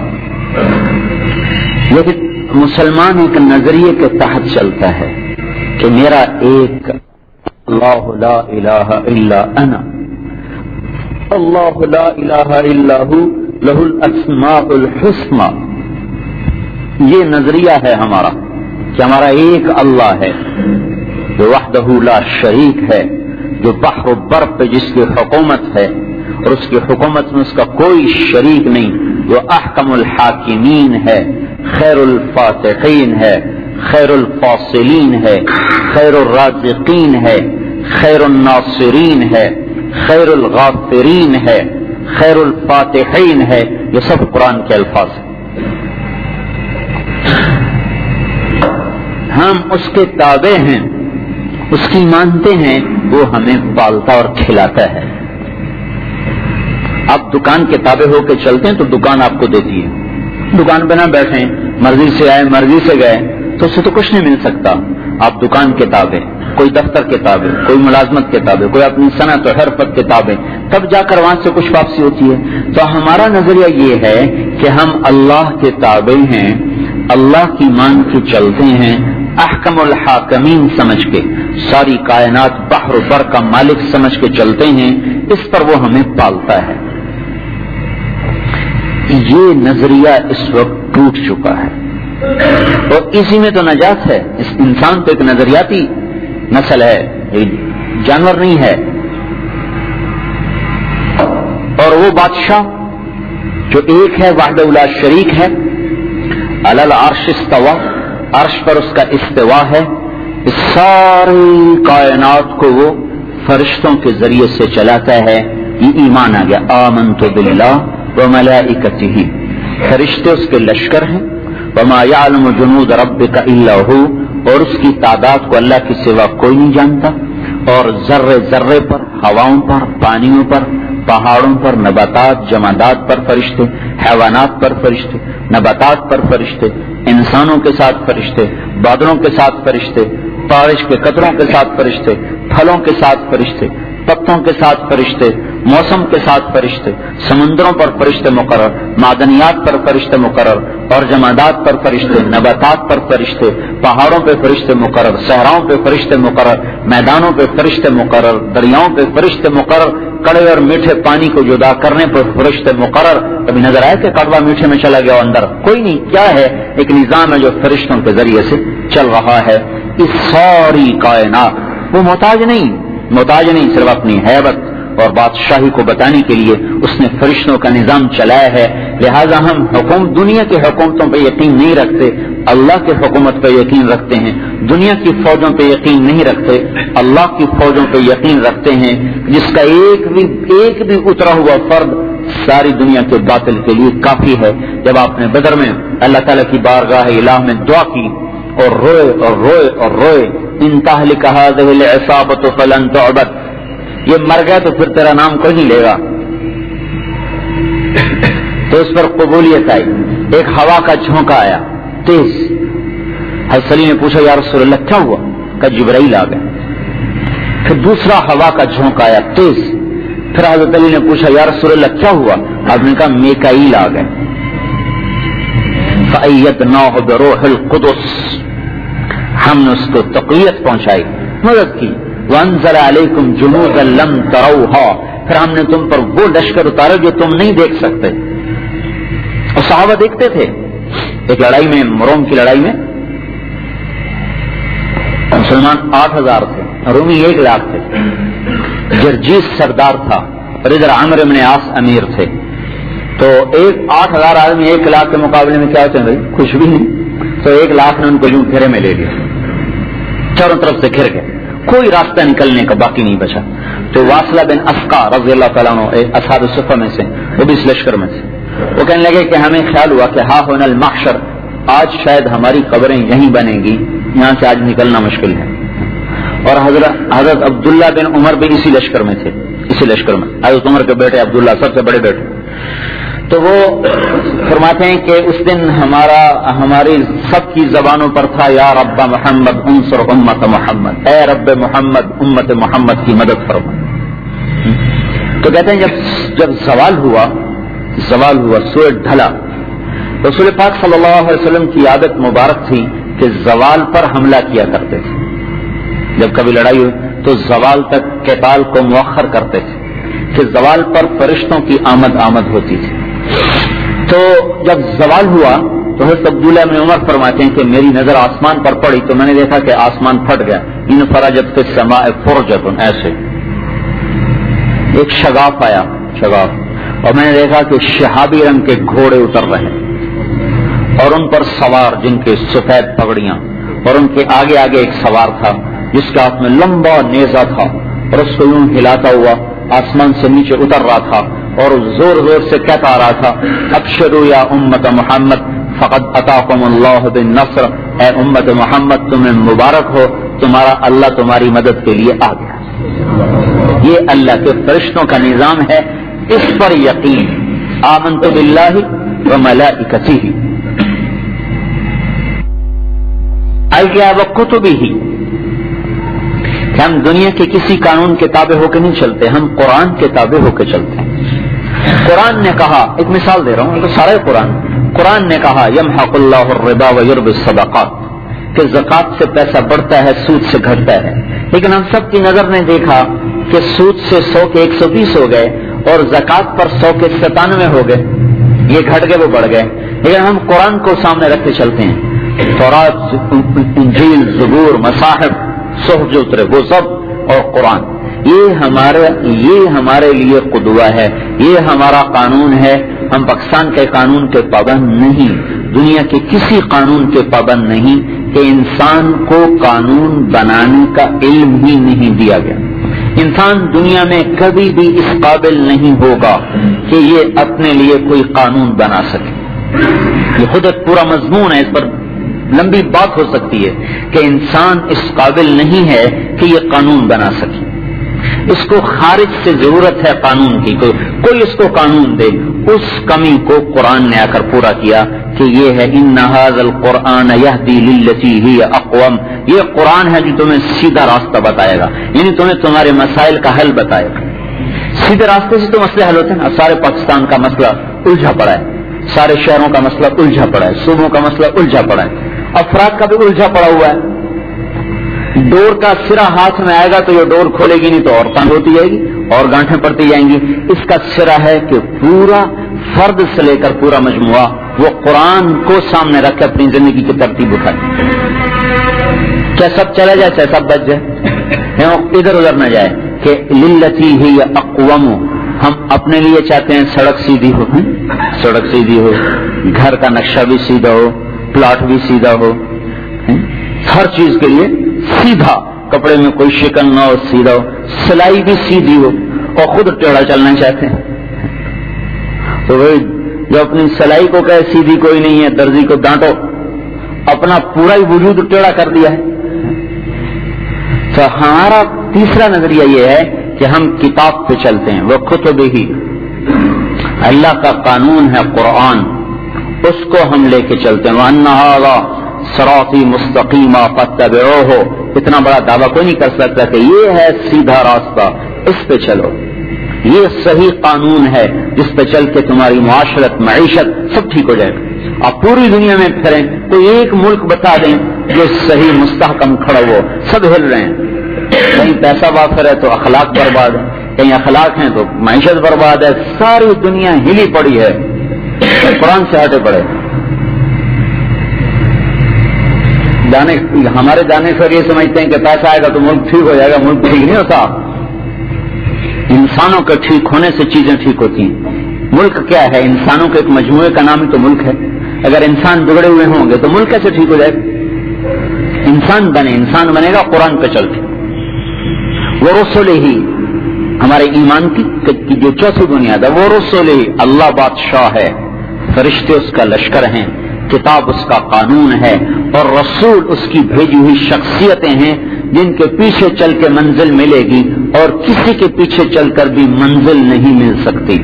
لیکن مسلمان ایک نظریے کے تحت چلتا ہے کہ میرا ایک اللہ لا الہ الا انا، اللہ لا الہ الا ہو لہ الاسماء الحسنى. یہ نظریہ ہے ہمارا کہ ہمارا ایک اللہ ہے جو وحدہ لا شریک ہے، جو بحر و بر پہ جس کی حکومت ہے اور اس کی حکومت میں اس کا کوئی شریک نہیں، جو احکم الحاکمین ہے، خیر الفاتحین ہے، خیر الفاصلین ہے، خیر الرازقین ہے، خیر الناصرین ہے، خیر الغافرین ہے، خیر الفاتحین ہے. یہ سب قرآن کے الفاظ ہیں. ہم اس کے تابع ہیں، اس کی مانتے ہیں، وہ ہمیں پالتا اور کھلاتا ہے. آپ دکان کے تابع ہو کے چلتے ہیں تو دکان آپ کو دیتی ہے. دکان پہ نہ بیٹھیں، مرضی سے آئے مرضی سے گئے تو اس سے تو کچھ نہیں مل سکتا. آپ دکان کے تابع، کوئی دفتر کے تابع، کوئی ملازمت کے تابع، کوئی اپنی صنعت و حرفت کے تابع، تب جا کر وہاں سے کچھ واپسی ہوتی ہے. تو ہمارا نظریہ یہ ہے کہ ہم اللہ کے تابع ہیں، اللہ کی مان کے چلتے ہیں، احکم الحاکمین سمجھ کے، ساری کائنات بحر و بر کا مالک سمجھ کے چلتے ہیں. اس پر وہ ہمیں پالتا ہے. یہ نظریہ اس وقت ٹوٹ چکا ہے اور اسی میں تو نجات ہے. اس انسان تو ایک نظریاتی نسل ہے، ایک جانور نہیں ہے. اور وہ بادشاہ جو ایک ہے، وحدہ لا شریک ہے، علی العرش استوى، عرش پر اس کا استوا ہے. اس ساری کائنات کو وہ فرشتوں کے ذریعے سے چلاتا ہے. یہ ایمان آ گیا. آمنت باللہ وملائکتہ، فرشتے اس کے لشکر ہیں. وما یعلم جنود ربک الا ہو، اور اس کی تعداد کو اللہ کے سوا کوئی نہیں جانتا. اور ذرے ذرے پر، ہواؤں پر، پانیوں پر، پہاڑوں پر، نباتات جمادات پر فرشتے، حیوانات پر فرشتے، نباتات پر فرشتے، انسانوں کے ساتھ فرشتے، بادلوں کے ساتھ فرشتے، بارش کے قطروں کے ساتھ فرشتے، پھلوں کے ساتھ فرشتے، پتوں کے ساتھ فرشتے، موسم کے ساتھ فرشتے، سمندروں پر فرشتے مقرر، معدنیات پر فرشتے مقرر، اور جمادات پر فرشتے، نباتات پر فرشتے، پہاڑوں پہ فرشتے مقرر، صحراؤں پہ فرشتے مقرر، میدانوں پہ فرشتے مقرر، دریاؤں پہ فرشتے مقرر، کڑے اور میٹھے پانی کو جدا کرنے پر فرشتے مقرر. کبھی نظر آئے کہ کڑوا میٹھے میں چلا گیا اندر؟ کوئی نہیں. کیا ہے؟ ایک نظام ہے جو فرشتوں کے ذریعے سے چل رہا ہے. اس ساری کائنات وہ محتاج نہیں صرف اپنی ہیبت اور بادشاہی کو بتانے کے لیے اس نے فرشتوں کا نظام چلایا ہے. لہذا ہم دنیا کی حکومتوں پہ یقین نہیں رکھتے، اللہ کی حکومت پہ یقین رکھتے ہیں. دنیا کی فوجوں پہ یقین نہیں رکھتے، اللہ کی فوجوں پہ یقین رکھتے ہیں، جس کا ایک بھی اترا ہوا فرد ساری دنیا کے باطل کے لیے کافی ہے. جب آپ نے بدر میں اللہ تعالیٰ کی بارگاہ الہ میں دعا کی اور روئے اور روئے اور روئے، ان تہلک هذه العصابۃ فلن تعبد، یہ مر گیا تو پھر تیرا نام کوئی نہیں لے گا، تو اس پر قبولیت آئی. ایک ہوا کا جھونکا آیا تیز. حضرت علی نے پوچھا یا رسول اللہ کیا ہوا؟ کہ جبرائیل آ گئے. پھر دوسرا ہوا کا جھونکا آیا تیز. پھر حضرت علی نے پوچھا یا رسول اللہ کیا ہوا؟ آپ نے کہا میکائیل آ گئے. فأیدناہ بروح القدس، ہم نے اس کو تقویت پہنچائی، مدد کی. وانزل علیکم جنودا لم تروها، پھر ہم نے تم پر وہ لشکر اتارا جو تم نہیں دیکھ سکتے. اور صحابہ دیکھتے تھے. ایک لڑائی میں، روم کی لڑائی میں مسلمان 8000 تھے، رومی 1 لاکھ تھے. جرجیس سردار تھا اور ادھر عمرو بن عاص امیر تھے. تو 8,000 آدمی 1 لاکھ کے مقابلے میں کیا ہوتے ہیں بھائی؟ کچھ بھی نہیں. تو 1 لاکھ نے ان کو یوں گھیرے میں لے لیا, چاروں طرف سے گھر گئے, کوئی راستہ نکلنے کا باقی نہیں بچا. تو واصلہ بن اسقا رضی اللہ تعالیٰ عنہ اصحاب الصفہ میں سے, وہ بھی اس لشکر میں سے, وہ کہنے لگے کہ ہمیں خیال ہوا کہ ہا ہونا المحشر, آج شاید ہماری قبریں یہیں بنیں گی, یہاں سے آج نکلنا مشکل ہے. اور حضرت عبداللہ بن عمر بھی اسی لشکر میں تھے, اسی لشکر میں, حضرت عمر کے بیٹے عبداللہ سب سے بڑے بیٹے. تو وہ فرماتے ہیں کہ اس دن ہماری سب کی زبانوں پر تھا یا رب محمد انصر امت محمد, اے رب محمد امت محمد کی مدد فرما. تو کہتے ہیں جب زوال ہوا سورج ڈھلا, رسول پاک صلی اللہ علیہ وسلم کی عادت مبارک تھی کہ زوال پر حملہ کیا کرتے تھے. جب کبھی لڑائی ہوئی تو زوال تک قتال کو مؤخر کرتے تھے کہ زوال پر فرشتوں کی آمد ہوتی تھی. تو جب زوال ہوا تو حضرت عبداللہ بن عمر فرماتے ہیں کہ میری نظر آسمان پر پڑی تو میں نے دیکھا کہ آسمان پھٹ گیا. ان فرجت فی السماء فرجۃ, ایسے ایک شگاف آیا, اور میں نے دیکھا کہ شہابی رنگ کے گھوڑے اتر رہے اور ان پر سوار جن کے سفید پگڑیاں, اور ان کے آگے ایک سوار تھا جس کے ہاتھ میں لمبا نیزہ تھا اور اس کو یوں ہلاتا ہوا آسمان سے نیچے اتر رہا تھا اور زور سے کہتا آ رہا تھا ابشروا یا امت محمد فقد اتاکم اللہ بالنصر, اے امت محمد تمہیں مبارک ہو, تمہارا اللہ تمہاری مدد کے لیے آ گیا. یہ اللہ کے فرشتوں کا نظام ہے, اس پر یقین. آمنت باللہ وملائکتہ آگیا وکتبہ, کہ ہم دنیا کے کسی قانون کے تابع ہو کے نہیں چلتے, ہم قرآن کے تابع ہو کے چلتے ہیں. قرآن نے کہا, ایک مثال دے رہا ہوں, تو سارے قرآن نے کہا یمحق اللہ الربا ویربی الصدقات, کہ زکات سے پیسہ بڑھتا ہے, سود سے گھٹتا ہے. لیکن ہم سب کی نظر نے دیکھا کہ سود سے 100 کے 120 ہو گئے اور زکات پر 100 کے 97 ہو گئے, یہ گھٹ گئے وہ بڑھ گئے. لیکن ہم قرآن کو سامنے رکھ کے چلتے ہیں, تورات, انجیل, زبور, مصاحف, صحف جو اترے وہ سب, اور قرآن, یہ ہمارے لیے قدوہ ہے, یہ ہمارا قانون ہے. ہم پاکستان کے قانون کے پابند نہیں, دنیا کے کسی قانون کے پابند نہیں, کہ انسان کو قانون بنانے کا علم ہی نہیں دیا گیا. انسان دنیا میں کبھی بھی اس قابل نہیں ہوگا کہ یہ اپنے لیے کوئی قانون بنا سکے. یہ خود ایک پورا مضمون ہے, اس پر لمبی بات ہو سکتی ہے کہ انسان اس قابل نہیں ہے کہ یہ قانون بنا سکے. اس کو خارج سے ضرورت ہے قانون کی, کوئی اس کو قانون دے. اس کمی کو قرآن نے آ کر پورا کیا کہ یہ ہے ان ھذا القرآن یہدی للتی ہی اقوم, یہ قرآن ہے جو تمہیں سیدھا راستہ بتائے گا, یعنی تمہیں تمہارے مسائل کا حل بتائے گا. سیدھے راستے سے تو مسئلے حل ہوتے ہیں. سارے پاکستان کا مسئلہ الجھا پڑا ہے, سارے شہروں کا مسئلہ الجھا پڑا ہے, صوبوں کا مسئلہ الجھا پڑا ہے, افراد کا بھی الجھا پڑا ہوا ہے. ڈور کا سرا ہاتھ میں آئے گا تو یہ ڈور کھولے گی نہیں تو اور تنگ ہوتی جائے گی اور گانٹھیں پڑتی جائیں گی. اس کا سرا ہے کہ پورا فرد سے لے کر پورا مجموعہ وہ قرآن کو سامنے رکھ کے اپنی زندگی کی ترتیب اٹھائے, چاہے سب چلا جائے چاہے سب بچ جائے, ادھر ادھر نہ جائے. کہ للتی ہی اقوم, ہم اپنے لیے چاہتے ہیں سڑک سیدھی ہو, سڑک سیدھی ہو, گھر کا نقشہ بھی سیدھا ہو, پلاٹ بھی سیدھا ہو, ہر چیز کے لیے سیدھا, کپڑے میں کوئی شکن نہ ہو, سیدھا ہو, سلائی بھی سیدھی ہو, اور خود ٹیڑھا چلنا چاہتے ہیں. تو وہ جو اپنی سلائی کو کہے سیدھی کوئی نہیں ہے, درزی کو ڈانٹو, اپنا پورا ہی وجود ٹیڑھا کر دیا ہے. تو ہمارا تیسرا نظریہ یہ ہے کہ ہم کتاب پہ چلتے ہیں, وہ کتب ہی, اللہ کا قانون ہے قرآن, اس کو ہم لے کے چلتے ہیں. وَأَنَّ هَذَا صِرَاطِي مُسْتَقِيمًا فَاتَّبِعُوهُ, اتنا بڑا دعویٰ کوئی نہیں کر سکتا کہ یہ ہے سیدھا راستہ, اس پہ چلو, یہ صحیح قانون ہے جس پہ چل کے تمہاری معاشرت, معیشت سب ٹھیک ہو جائے گا. آپ پوری دنیا میں پھریں, کوئی ایک ملک بتا دیں جو صحیح مستحکم کھڑا ہو, سب ہل رہے ہیں. کہیں پیسہ وافر ہے تو اخلاق برباد ہے, کہیں اخلاق ہیں تو معیشت برباد ہے. ساری دنیا ہلی پڑی ہے, قرآن سے ہٹے پڑے. ہمارے جانے سے یہ سمجھتے ہیں کہ پیسہ آئے گا تو ملک ٹھیک ہو جائے گا. ملک ٹھیک نہیں ہوتا, انسانوں کے ٹھیک ہونے سے چیزیں ٹھیک ہوتی ہیں. ملک کیا ہے؟ انسانوں کے ایک مجموعے کا نام ہی تو ملک ہے. اگر انسان بگڑے ہوئے ہوں گے تو ملک کیسے ٹھیک ہو جائے گا؟ انسان بنے گا قرآن پہ چل کے. وہ رسول ہی ہمارے ایمان کی جو چوتھی بنیاد ہے، وہ رسول ہی، اللہ بادشاہ ہے، فرشتے اس کا لشکر ہیں، کتاب اس کا قانون ہے، اور رسول اس کی بھیجی ہوئی شخصیتیں ہیں جن کے پیچھے چل کے منزل ملے گی اور کسی کے پیچھے چل کر بھی منزل نہیں مل سکتی.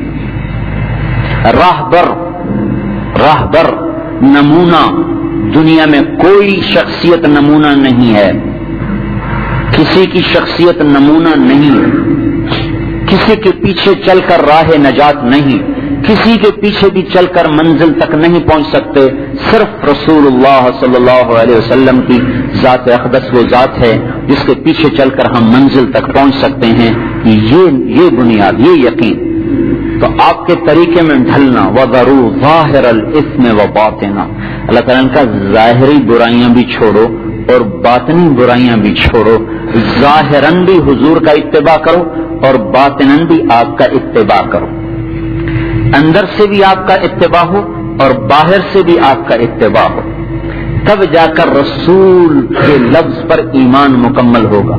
راہبر نمونہ، دنیا میں کوئی شخصیت نمونہ نہیں ہے، کسی کی شخصیت نمونہ نہیں ہے، کسی کے پیچھے چل کر راہ نجات نہیں، کسی کے پیچھے بھی چل کر منزل تک نہیں پہنچ سکتے. صرف رسول اللہ صلی اللہ علیہ وسلم کی ذات اقدس وہ ذات ہے جس کے پیچھے چل کر ہم منزل تک پہنچ سکتے ہیں. یہ بنیاد، یہ یقین. تو آپ کے طریقے میں ڈھلنا، وَذَرُوا ظَاهِرَ الْإِثْمِ وَبَاطِنَهُ، اللہ تعالیٰ کا ظاہری برائیاں بھی چھوڑو اور باطنی برائیاں بھی چھوڑو. ظاہراً بھی حضور کا اتباع کرو اور باطناً بھی آپ کا اتباع کرو. اندر سے بھی آپ کا اتباع ہو اور باہر سے بھی آپ کا اتباع ہو. تب جا کر رسول کے لفظ پر ایمان مکمل ہوگا.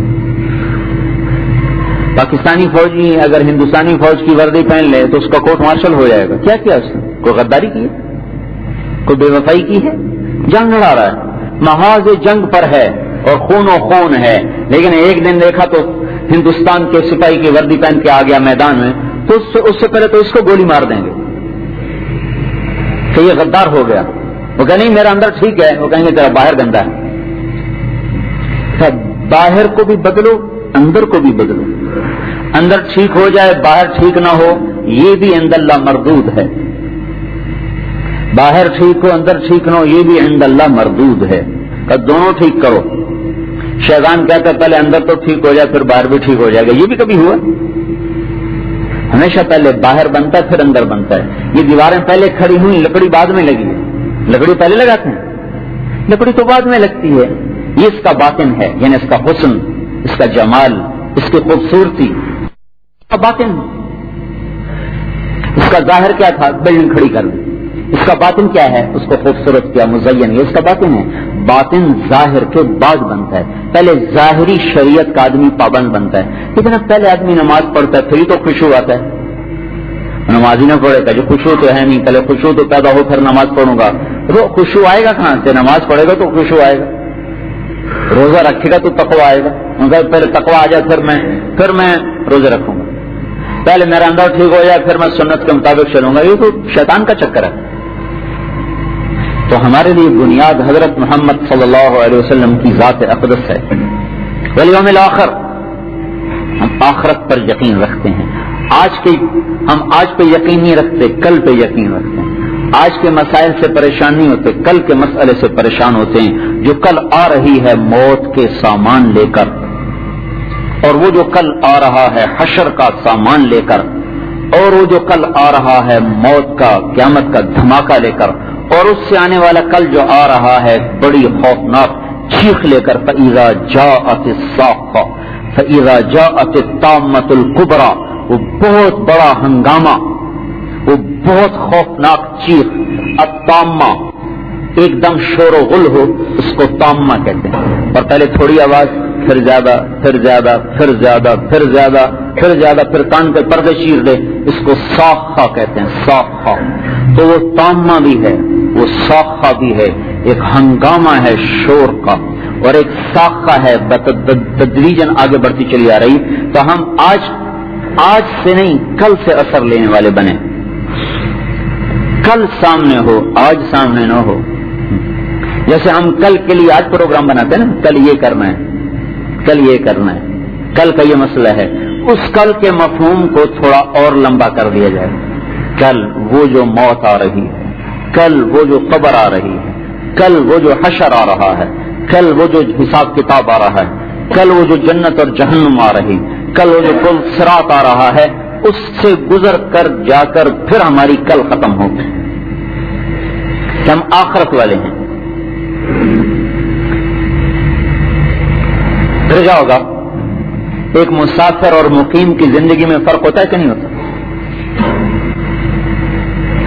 پاکستانی فوجی اگر ہندوستانی فوج کی وردی پہن لے تو اس کا کورٹ مارشل ہو جائے گا. کیا کیا اس نے؟ کوئی غداری کی ہے؟ کوئی بے وفائی کی ہے؟ جنگ لڑا رہا ہے، محاذ جنگ پر ہے اور خون و خون ہے. لیکن ایک دن دیکھا تو ہندوستان کے سپاہی کی وردی پہن کے آ گیا میدان میں، تو اس سے پہلے تو اس کو گولی مار دیں گے کہ یہ غدار ہو گیا. وہ کہ نہیں میرا اندر ٹھیک ہے، وہ کہیں گے تیرا باہر گندا ہے. باہر کو بھی بدلو، اندر کو بھی بدلو. اندر ٹھیک ہو جائے باہر ٹھیک نہ ہو، یہ بھی عند اللہ مردود ہے. باہر ٹھیک ہو اندر ٹھیک نہ ہو، یہ بھی عند اللہ مردود ہے. کہ دونوں ٹھیک کرو. شیطان کہتا ہے پہلے اندر تو ٹھیک ہو جائے پھر باہر بھی ٹھیک ہو جائے گا. یہ بھی کبھی ہوا؟ ہمیشہ پہلے باہر بنتا ہے پھر اندر بنتا ہے. یہ دیواریں پہلے کھڑی ہوئی، لکڑی بعد میں لگی ہے. لکڑی پہلے لگاتے ہیں، لکڑی تو بعد میں لگتی ہے. یہ اس کا باطن ہے، یعنی اس کا حسن، اس کا جمال، اس کی خوبصورتی، اس کا باطن. اس کا ظاہر کیا تھا؟ بلڈنگ کھڑی کر دی. اس کا باطن کیا ہے؟ اس کو خوبصورت کیا، مزین. یہ اس کا باطن ہے. باطن ظاہر کے بعد بنتا ہے. پہلے ظاہری شریعت کا آدمی پابند بنتا ہے، لیکن اب پہلے آدمی نماز پڑھتا ہے پھر ہی تو خوشو آتا ہے. نماز ہی نہ پڑھے گا جو خوشو تو ہے نہیں. پہلے خوشو تو پیدا ہو پھر نماز پڑھوں گا. تو خوشو آئے گا کہاں سے؟ نماز پڑھے گا تو خوشو آئے گا. روزہ رکھے گا تو تقوی آئے گا. پہلے تقوی آ جائے پھر میں روزے رکھوں گا. پہلے میرا اندر ٹھیک ہو جائے پھر میں سنت کے مطابق چلوں گا. یہ تو شیطان کا چکر ہے. تو ہمارے لیے بنیاد حضرت محمد صلی اللہ علیہ وسلم کی ذات اقدس ہے. والیوم الآخر، ہم آخرت پر یقین رکھتے ہیں. ہم آج پہ یقین نہیں رکھتے، کل پہ یقین رکھتے ہیں. آج کے مسائل سے پریشان نہیں ہوتے، کل کے مسئلے سے پریشان ہوتے ہیں. جو کل آ رہی ہے موت کے سامان لے کر، اور وہ جو کل آ رہا ہے حشر کا سامان لے کر، اور وہ جو کل آ رہا ہے موت کا، قیامت کا دھماکہ لے کر، اور اس سے آنے والا کل جو آ رہا ہے بڑی خوفناک چیخ لے کر. فَإِذَا جَاءَتِ الصَّاخَّةُ فَإِذَا جَاءَتِ الطَّامَّةُ الْكُبْرَى، وہ بہت بڑا ہنگامہ، وہ بہت خوفناک چیخ. الطامہ، ایک دم شور و غل ہو، اس کو طامہ کہتے ہیں. اور پہلے تھوڑی آواز، پھر زیادہ، پھر زیادہ، پھر زیادہ، پھر زیادہ، پھر زیادہ، پھر کان کے پردے چیر دے. اس کو صاخہ کہتے ہیں، صاخہ. تو وہ طامہ بھی ہے، وہ صاخہ بھی ہے. ایک ہنگامہ ہے شور کا، اور ایک صاخہ ہے تدریجاً آگے بڑھتی چلی آ رہی. تو ہم آج سے نہیں کل سے اثر لینے والے بنے. کل سامنے ہو، آج سامنے نہ ہو. جیسے ہم کل کے لیے آج پروگرام بناتے ہیں نا، کل یہ کرنا ہے، کل یہ کرنا ہے، کل کا یہ مسئلہ ہے. اس کل کے مفہوم کو تھوڑا اور لمبا کر دیا جائے. کل وہ جو موت آ رہی ہے، کل وہ جو قبر آ رہی ہے، کل وہ جو حشر آ رہا ہے، کل وہ جو حساب کتاب آ رہا ہے، کل وہ جو جنت اور جہنم آ رہی، کل وہ جو پل صراط آ رہا ہے. اس سے گزر کر جا کر پھر ہماری کل ختم ہوگی کہ ہم آخرت والے ہیں. پھر کیا ہوگا؟ ایک مسافر اور مقیم کی زندگی میں فرق ہوتا ہے کہ نہیں ہوتا؟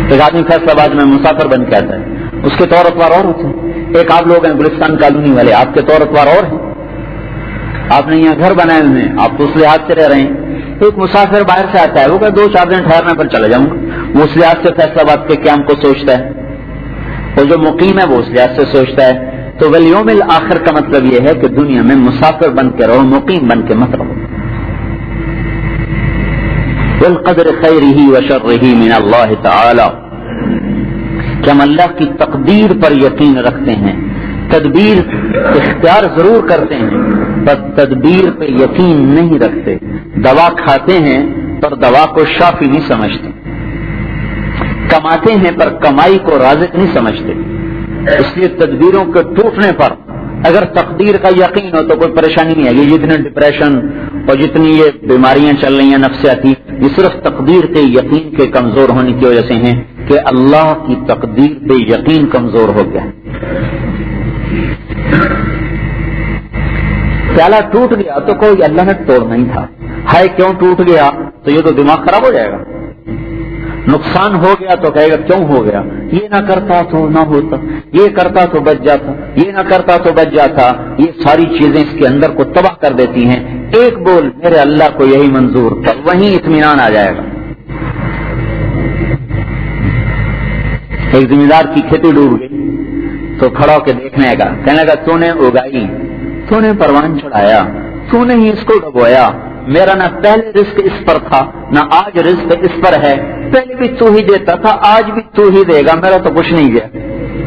ایک آدمی فیصلہ آباد میں مسافر بن کے آتا ہے، اس کے طور اتوار اور ہوتے ہیں. ایک آپ لوگ ہیں گلستان کالونی والے، آپ کے طور اتوار اور ہیں، آپ نے یہاں گھر بنائے ہوئے ہیں، آپ تو اس لحاظ سے رہ رہے ہیں. ایک مسافر باہر سے آتا ہے، وہ کہ 2-4 دن ٹھہرنے پر چلا جاؤں گا، وہ اس لحاظ سے فیصلہ آباد کے قیام کو سوچتا ہے، اور جو مقیم ہے وہ اس لحاظ سے سوچتا ہے. تو والیوم الآخر کا مطلب یہ ہے کہ دنیا میں مسافر بن کے رہو، مقیم بن کے مت رہو. والقدر خیرہ وشرہ من اللہ تعالی، کہ ہم اللہ کی تقدیر پر یقین رکھتے ہیں. تدبیر اختیار ضرور کرتے ہیں پر تدبیر پہ یقین نہیں رکھتے. دوا کھاتے ہیں پر دوا کو شافی نہیں سمجھتے، کماتے ہیں پر کمائی کو رازق نہیں سمجھتے. اس لیے تدبیروں کے ٹوٹنے پر اگر تقدیر کا یقین ہو تو کوئی پریشانی نہیں ہے. یہ جتنے ڈپریشن اور جتنی یہ بیماریاں چل رہی ہیں نفسیاتی، یہ صرف تقدیر کے یقین کے کمزور ہونے کی وجہ سے ہیں کہ اللہ کی تقدیر پہ یقین کمزور ہو گیا. پیالہ ٹوٹ گیا تو کوئی اللہ نے توڑنا ہی تھا. ہائے کیوں ٹوٹ گیا؟ تو یہ تو دماغ خراب ہو جائے گا. نقصان ہو گیا تو کہے گا کیوں ہو گیا، یہ نہ کرتا تو نہ ہوتا، یہ کرتا تو بچ جاتا، یہ نہ کرتا تو بچ جاتا. یہ ساری چیزیں اس کے اندر کو تباہ کر دیتی ہیں. ایک بول میرے اللہ کو یہی منظور تھا، وہیں اطمینان آ جائے گا. ایک زمیندار کی کھیتی ڈوب گئی تو کھڑا ہو کے دیکھنے گا، کہنے لگا تو نے اگائی، تو نے پروان چڑھایا، تو نے ہی اس کو ڈبویا. میرا نہ پہلے رزق اس پر تھا نہ آج رزق اس پر ہے. پہلے بھی تو ہی دیتا تھا، آج بھی تو ہی دے گا، میرا تو کچھ نہیں گیا.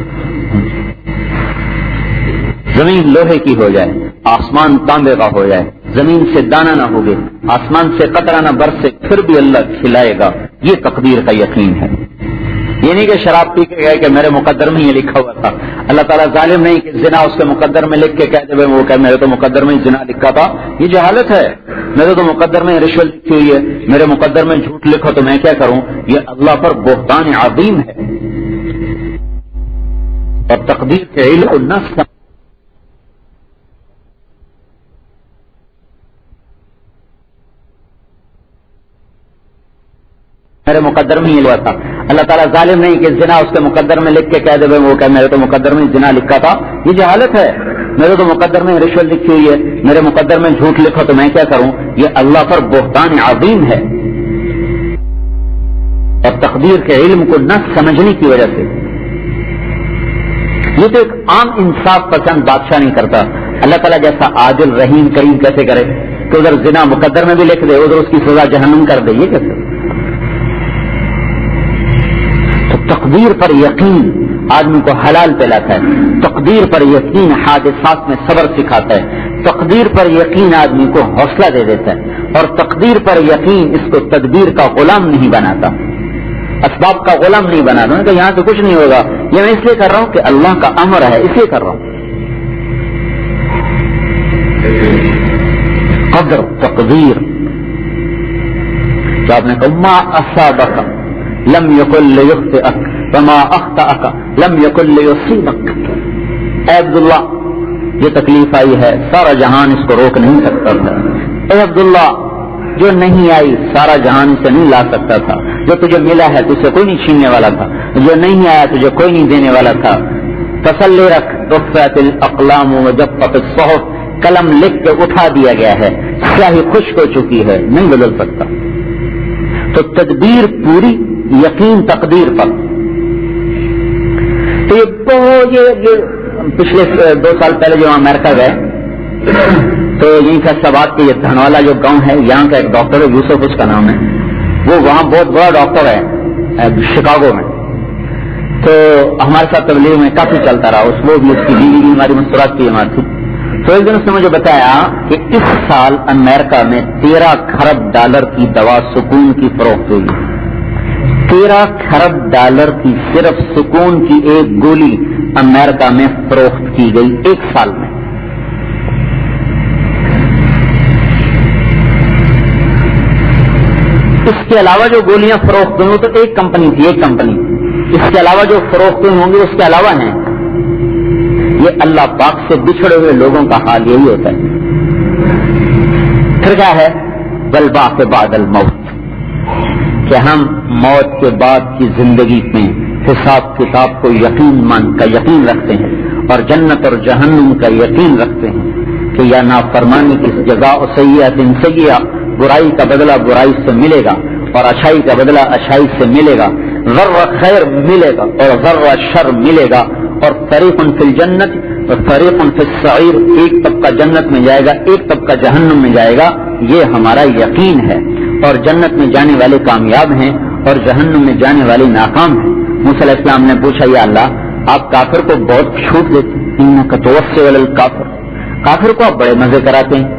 زمین لوہے کی ہو جائے، آسمان تانبے کا ہو جائے، زمین سے دانہ نہ ہوگے، آسمان سے قطرہ نہ برسے، پھر بھی اللہ کھلائے گا. یہ تقدیر کا یقین ہے. یہ نہیں کہ شراب پی کے گئے کہ میرے مقدر میں یہ لکھا ہوا تھا. اللہ تعالیٰ ظالم نہیں کہ زنا اس کے مقدر میں لکھ کے کہہ دے وہ کہ میرے تو مقدر میں زنا لکھا تھا. یہ جہالت ہے. میرے تو مقدر میں رشوت لکھی ہوئی ہے، میرے مقدر میں جھوٹ لکھو تو میں کیا کروں؟ یہ اللہ پر بہتان عظیم ہے. اور تقدیر کے علم النفس میرے مقدر میں ہی ہوا تھا. اللہ تعالیٰ ظالم نہیں کہ زنا اس کے مقدر میں لکھ کے کہہ دے وہ کہ میرے تو مقدر میں زنا لکھا تھا. یہ جہالت ہے. میرے تو مقدر میں رشوت لکھی ہوئی ہے، میرے مقدر میں جھوٹ لکھو تو میں کیا کروں؟ یہ اللہ پر بہتان عظیم ہے. اور تقدیر کے علم کو نہ سمجھنے کی وجہ سے یہ تو ایک عام انصاف پسند بادشاہ نہیں کرتا. اللہ تعالیٰ جیسا عادل رحیم کریم کیسے کرے کہ ادھر زنا مقدر میں بھی لکھ دے، ادھر اس کی سزا جہنم کر دے؟ یہ کیسے؟ تقدیر پر یقین آدمی کو حلال پہ لاتا ہے. تقدیر پر یقین حادثات میں صبر سکھاتا ہے. تقدیر پر یقین آدمی کو حوصلہ دے دیتا ہے. اور تقدیر پر یقین اس کو تدبیر کا غلام نہیں بناتا، اسباب کا غلام نہیں بناتا کہ یہاں تو کچھ نہیں ہوگا، یہ میں اس لیے کر رہا ہوں کہ اللہ کا امر ہے، اس لیے کر رہا ہوں. قدر تقدیر جو آپ نے کہا ما اصابک لم یکن لیخطئک وما اخطأک لم یکن لیصیبک. اے عبداللہ یہ تکلیف آئی ہے، سارا جہان اس کو روک نہیں سکتا تھا. اے عبداللہ جو نہیں آئی سارا جہان اسے نہیں لا سکتا تھا. جو تجھے ملا ہے تجھے کوئی نہیں چھیننے والا تھا، جو نہیں آیا تجھے کوئی نہیں دینے والا تھا. تسلی رکھ، رفعت الاقلام وجفت الصحف، قلم لکھ کے اٹھا دیا گیا ہے، سیاہی خشک ہو چکی ہے، نہیں بدل سکتا. تو تدبیر پوری، یقین تقدیر پر. تو یہ پچھلے 2 سال پہلے جو امریکہ گئے تو یہیں فیصلہ آباد کے یہ دھنوالا جو گاؤں ہے، یہاں کا ایک ڈاکٹر ہے یوسف اس کا نام ہے، وہ وہاں بہت بڑا ڈاکٹر ہے شکاگو میں. تو ہمارے ساتھ تبلیغ میں کافی چلتا رہا. اس وہ بھی اس کی بیوی بھی ہماری مستورات کی جماعت تھی. تو ایک دن اس نے مجھے بتایا کہ اس سال امریکہ میں 13 کھرب ڈالر کی دوا سکون کی فروخت ہوئی. 13 کھرب ڈالر کی صرف سکون کی ایک گولی امریکہ میں فروخت کی گئی ایک سال میں. اس کے علاوہ جو گولیاں فروخت ہوئی وہ تو ایک کمپنی تھی، ایک کمپنی. اس کے علاوہ جو فروخت ہوں گے اس کے علاوہ ہیں. یہ اللہ پاک سے بچھڑے ہوئے لوگوں کا حال یہی ہوتا ہے. پھر کیا ہے؟ بل باق بعد الموت، کہ ہم موت کے بعد کی زندگی میں حساب کتاب کو یقین رکھتے ہیں اور جنت اور جہنم کا یقین رکھتے ہیں کہ یا نافرمانی کی جزاء سیئۃ سیئۃ، برائی کا بدلہ برائی سے ملے گا اور اچھائی کا بدلہ اچھائی سے ملے گا، ذرہ خیر ملے گا اور ذرہ شر ملے گا، اور فریق فی الجنت اور فریق فی السعیر، ایک طبقہ جنت میں جائے گا ایک طبقہ جہنم میں جائے گا، یہ ہمارا یقین ہے۔ اور جنت میں جانے والے کامیاب ہیں اور جہنم میں جانے والے ناکام ہیں۔ موسیٰ علیہ السلام نے پوچھا یا اللہ آپ کافر کو بہت چھوٹ دیتے، انک توسع علی الکافر، کافر کو آپ بڑے مزے کراتے ہیں۔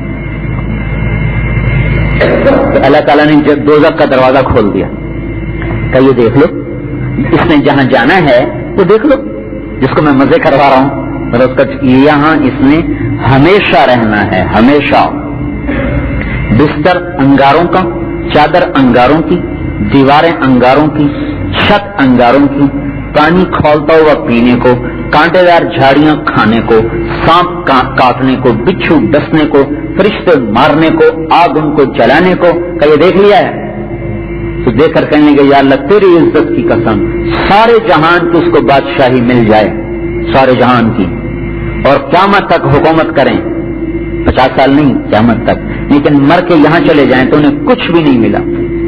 تو اللہ تعالیٰ نے جب دوزخ کا دروازہ کھول دیا کہ یہ دیکھ لو، اس نے جہاں جانا ہے وہ دیکھ لو، جس کو میں مزے کروا رہا ہوں، اور اس کا یہاں اس نے ہمیشہ رہنا ہے، ہمیشہ۔ بستر انگاروں کا، چادر انگاروں کی، دیواریں انگاروں کی، چھت انگاروں کی، پانی کھولتا ہوا پینے کو، کانٹے دار جھاڑیاں کھانے کو، سانپ کاٹنے کو، بچھو ڈسنے کو، فرشتے مارنے کو، آگ ان کو جلانے کو، کہ یہ دیکھ لیا ہے؟ تو دیکھ کر کہنے کہ یا اللہ تیری عزت کی قسم، سارے جہان کی اس کو بادشاہی مل جائے، سارے جہان کی، اور قیامت تک حکومت کریں، 50 سال نہیں قیامت تک، لیکن مر کے یہاں چلے جائیں تو انہیں کچھ بھی نہیں ملا۔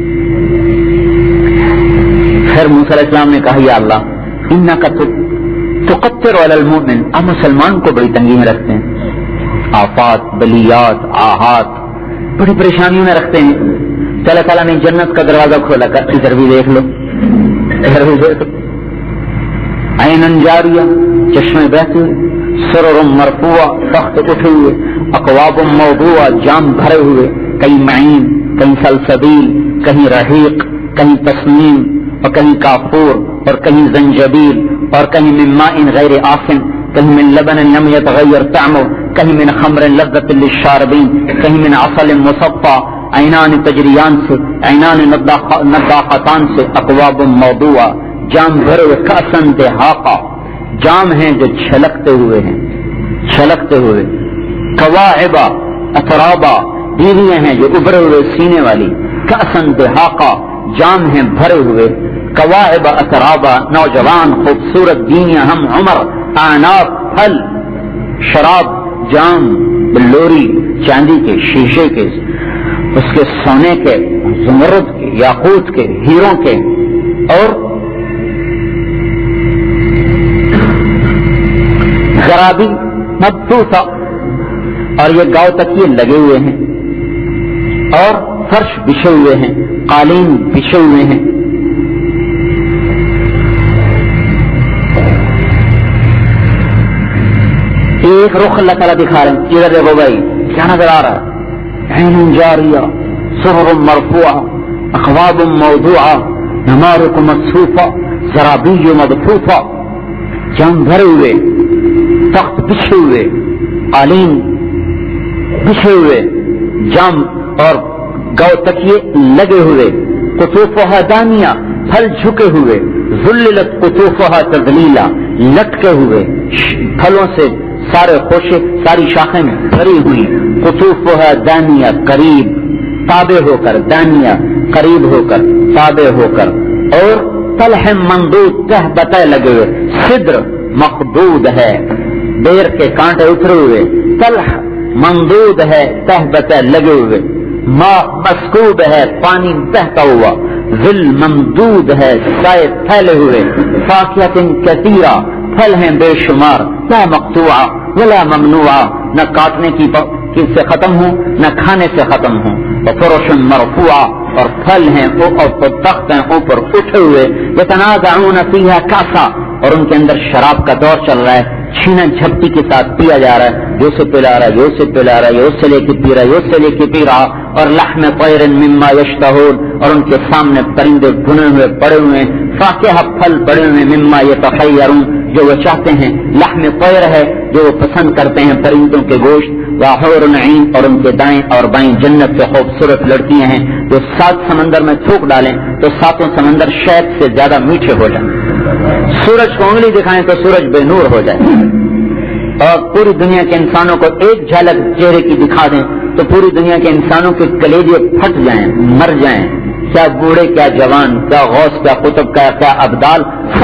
پھر موسیٰ علیہ السلام نے کہا یا اللہ انک تقتر علی المؤمن، آپ مسلمان کو بڑی تنگی میں رکھتے ہیں، آفات، بلیات، آہات، بڑی پریشانیوں میں رکھتے ہیں۔ تو اللہ تعالیٰ نے جنت کا دروازہ کھولا کر ادھر بھی دیکھ لو، ادھر بھی دیکھ لو، عین جاریہ، چشمے بہتے ہوئے، سرر مرفوع، تخت اٹھے ہوئے، اقواب موضوع، جام بھرے ہوئے، کہیں معین، کہیں سلسبیل، کہیں رحیق، کہیں تسنیم، اور کہیں کافور، اور کہیں زنجبیل، اور کہیں من ماء غیر آسن، کہیں من لبن لم يتغیر طعمه، کہیں من خمر لذت للشاربین، کہیں من عسل مصفى، عینان تجریان سے، عینان نضاختان سے، اقواب موضوع، جام بھرے ہوئے، کأسن دہاقا، جام ہیں جو چھلکتے ہوئے ہیں، چھلکتے ہوئے، کواعبا اترابا، بیویاں ہیں جو ابھرے ہوئے سینے والی، کأسن دہاقا، جام ہیں بھرے ہوئے، کواعب اترابا، نوجوان خوبصورت بیویاں، ہم عمر، آناف، پھل، شراب، جام، بلوری، چاندی کے، شیشے کے، اس کے سونے کے، زمرد کے، یاقوت کے، ہیروں کے، اور زرابی مبثوثہ، اور یہ گاؤ تکیے لگے ہوئے ہیں، اور فرش بچھے ہوئے ہیں، قالین بچھے ہوئے ہیں، ایک رخ اللہ تعالیٰ دکھا رہے ہیں، ادھر دیکھو بھائی کیا نظر آ رہا ہے؟ عین جاریہ، سرر مرفوع، اقواب موضوع، نمارق مصفوفہ، زرابی مبثوثہ، جام بھرے ہوئے، تخت بچھے ہوئے، قالین بچھے ہوئے، جام اور گاؤ تکیے لگے ہوئے، قطوفها دانیہ، پھل جھکے ہوئے، ذللت قطوفها تذلیلا، لٹکے ہوئے، پھلوں سے سارے خوشے، ساری شاخیں بھری ہوئی، قطوفها دانیہ، قریب تابع ہو کر، دانیہ قریب ہو کر، تابع ہو کر، اور طلح ممدود، تہ بتہ لگے ہوئے، سدر مخدود ہے، بیر کے کانٹے اترے ہوئے، طلح ممدود ہے، تہ بتہ لگے ہوئے، ماء مسکوب ہے، پانی بہتا ہوا، ظل ممدود ہے، سائے پھیلے ہوئے، فاکہۃ کثیرہ، پھل ہیں بے شمار، لا مقطوعہ ولا ممنوعہ، نہ کاٹنے کی سے ختم ہوں نہ کھانے سے ختم ہوں، وفرش مرفوعہ، اور پھل ہیں اور تخت ہیں اوپر اٹھے ہوئے، یتنازعون فیہا کاسا، اور ان کے اندر شراب کا دور چل رہا ہے، چھینا جھپٹی کے ساتھ پیا جا رہا ہے، یہ اسے پلا رہا ہے، یہ اسے پلا رہا ہے، یہ اس سے لے کے پی رہا ہے، یہ اس سے لے کے پی رہا، اور لحم طیر مما یشتہون، اور ان کے سامنے پرندے بھنے ہوئے پڑے ہوئے، فاکہہ پھل پڑے ہوئے، مما یتخیرون، جو وہ چاہتے ہیں، لحم طیر ہے جو وہ پسند کرتے ہیں پرندوں کے گوشت، وحور عین، اور ان کے دائیں اور بائیں جنت سے خوبصورت لڑکیاں ہیں جو 7 سمندر میں تھوک ڈالیں تو 7 سمندر شہد سے زیادہ میٹھے ہو جائیں، سورج کو انگلی دکھائیں تو سورج بے نور ہو جائے، اور پوری دنیا کے انسانوں کو ایک جھلک چہرے کی دکھا دیں تو پوری دنیا کے انسانوں کے کلیجے پھٹ جائیں، مر جائیں، کیا بوڑھے کیا جوان، کیا غوث کیا قطب کیا ابدال،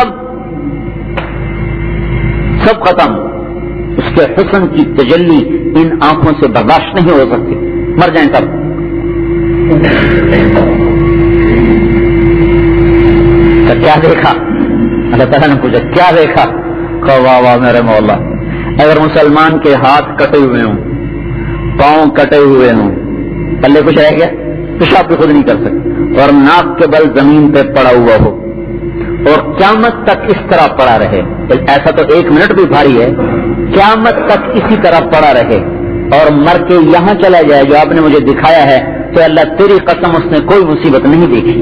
سب ختم. اس کے حسن کی تجلی ان آنکھوں سے برداشت نہیں ہو سکتی، مر جائیں تب. تو کیا دیکھا؟ اللہ تعالیٰ نے پوچھا کیا دیکھا؟ کہا واہ واہ میرے مولا، اگر مسلمان کے ہاتھ کٹے ہوئے ہوں، پاؤں کٹے ہوئے ہوں، پلے کچھ رہ گیا، پیشاب بھی خود نہیں کر سکتے، اور ناک کے بل زمین پہ پڑا ہوا ہو اور قیامت تک اس طرح پڑا رہے، ایسا تو 1 منٹ بھی بھاری ہے، قیامت تک اسی طرح پڑا رہے اور مر کے یہاں چلا جائے جو آپ نے مجھے دکھایا ہے، تو اللہ تیری قسم اس نے کوئی مصیبت نہیں دیکھی.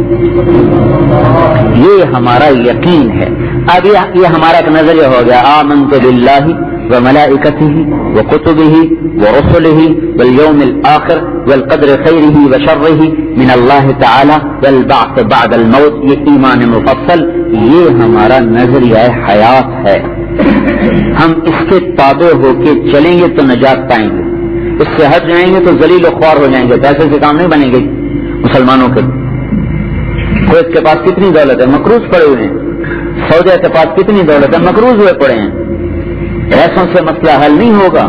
یہ ہمارا یقین ہے. اب یہ ہمارا ایک نظریہ ہو گیا، آمنت باللہ وملائکتہ وکتبہ ورسلہ والیوم الآخر والقدر خیرہ وشرہ من اللہ تعالی والبعث بعد الموت. یہ ایمان مفصل، یہ ہمارا نظریہ حیات ہے. ہم اس کے تابع ہو کے چلیں گے تو نجات پائیں گے، اس سے ہٹ جائیں گے تو ذلیل و خوار ہو جائیں گے. پیسے سے کام نہیں بنے گے مسلمانوں کے. کویت کے پاس کتنی دولت ہے، مقروض پڑے ہوئے ہیں. سعودیہ کے پاس کتنی دولت ہے، مقروض ہوئے پڑے ہیں. ایسوں سے مسئلہ حل نہیں ہوگا.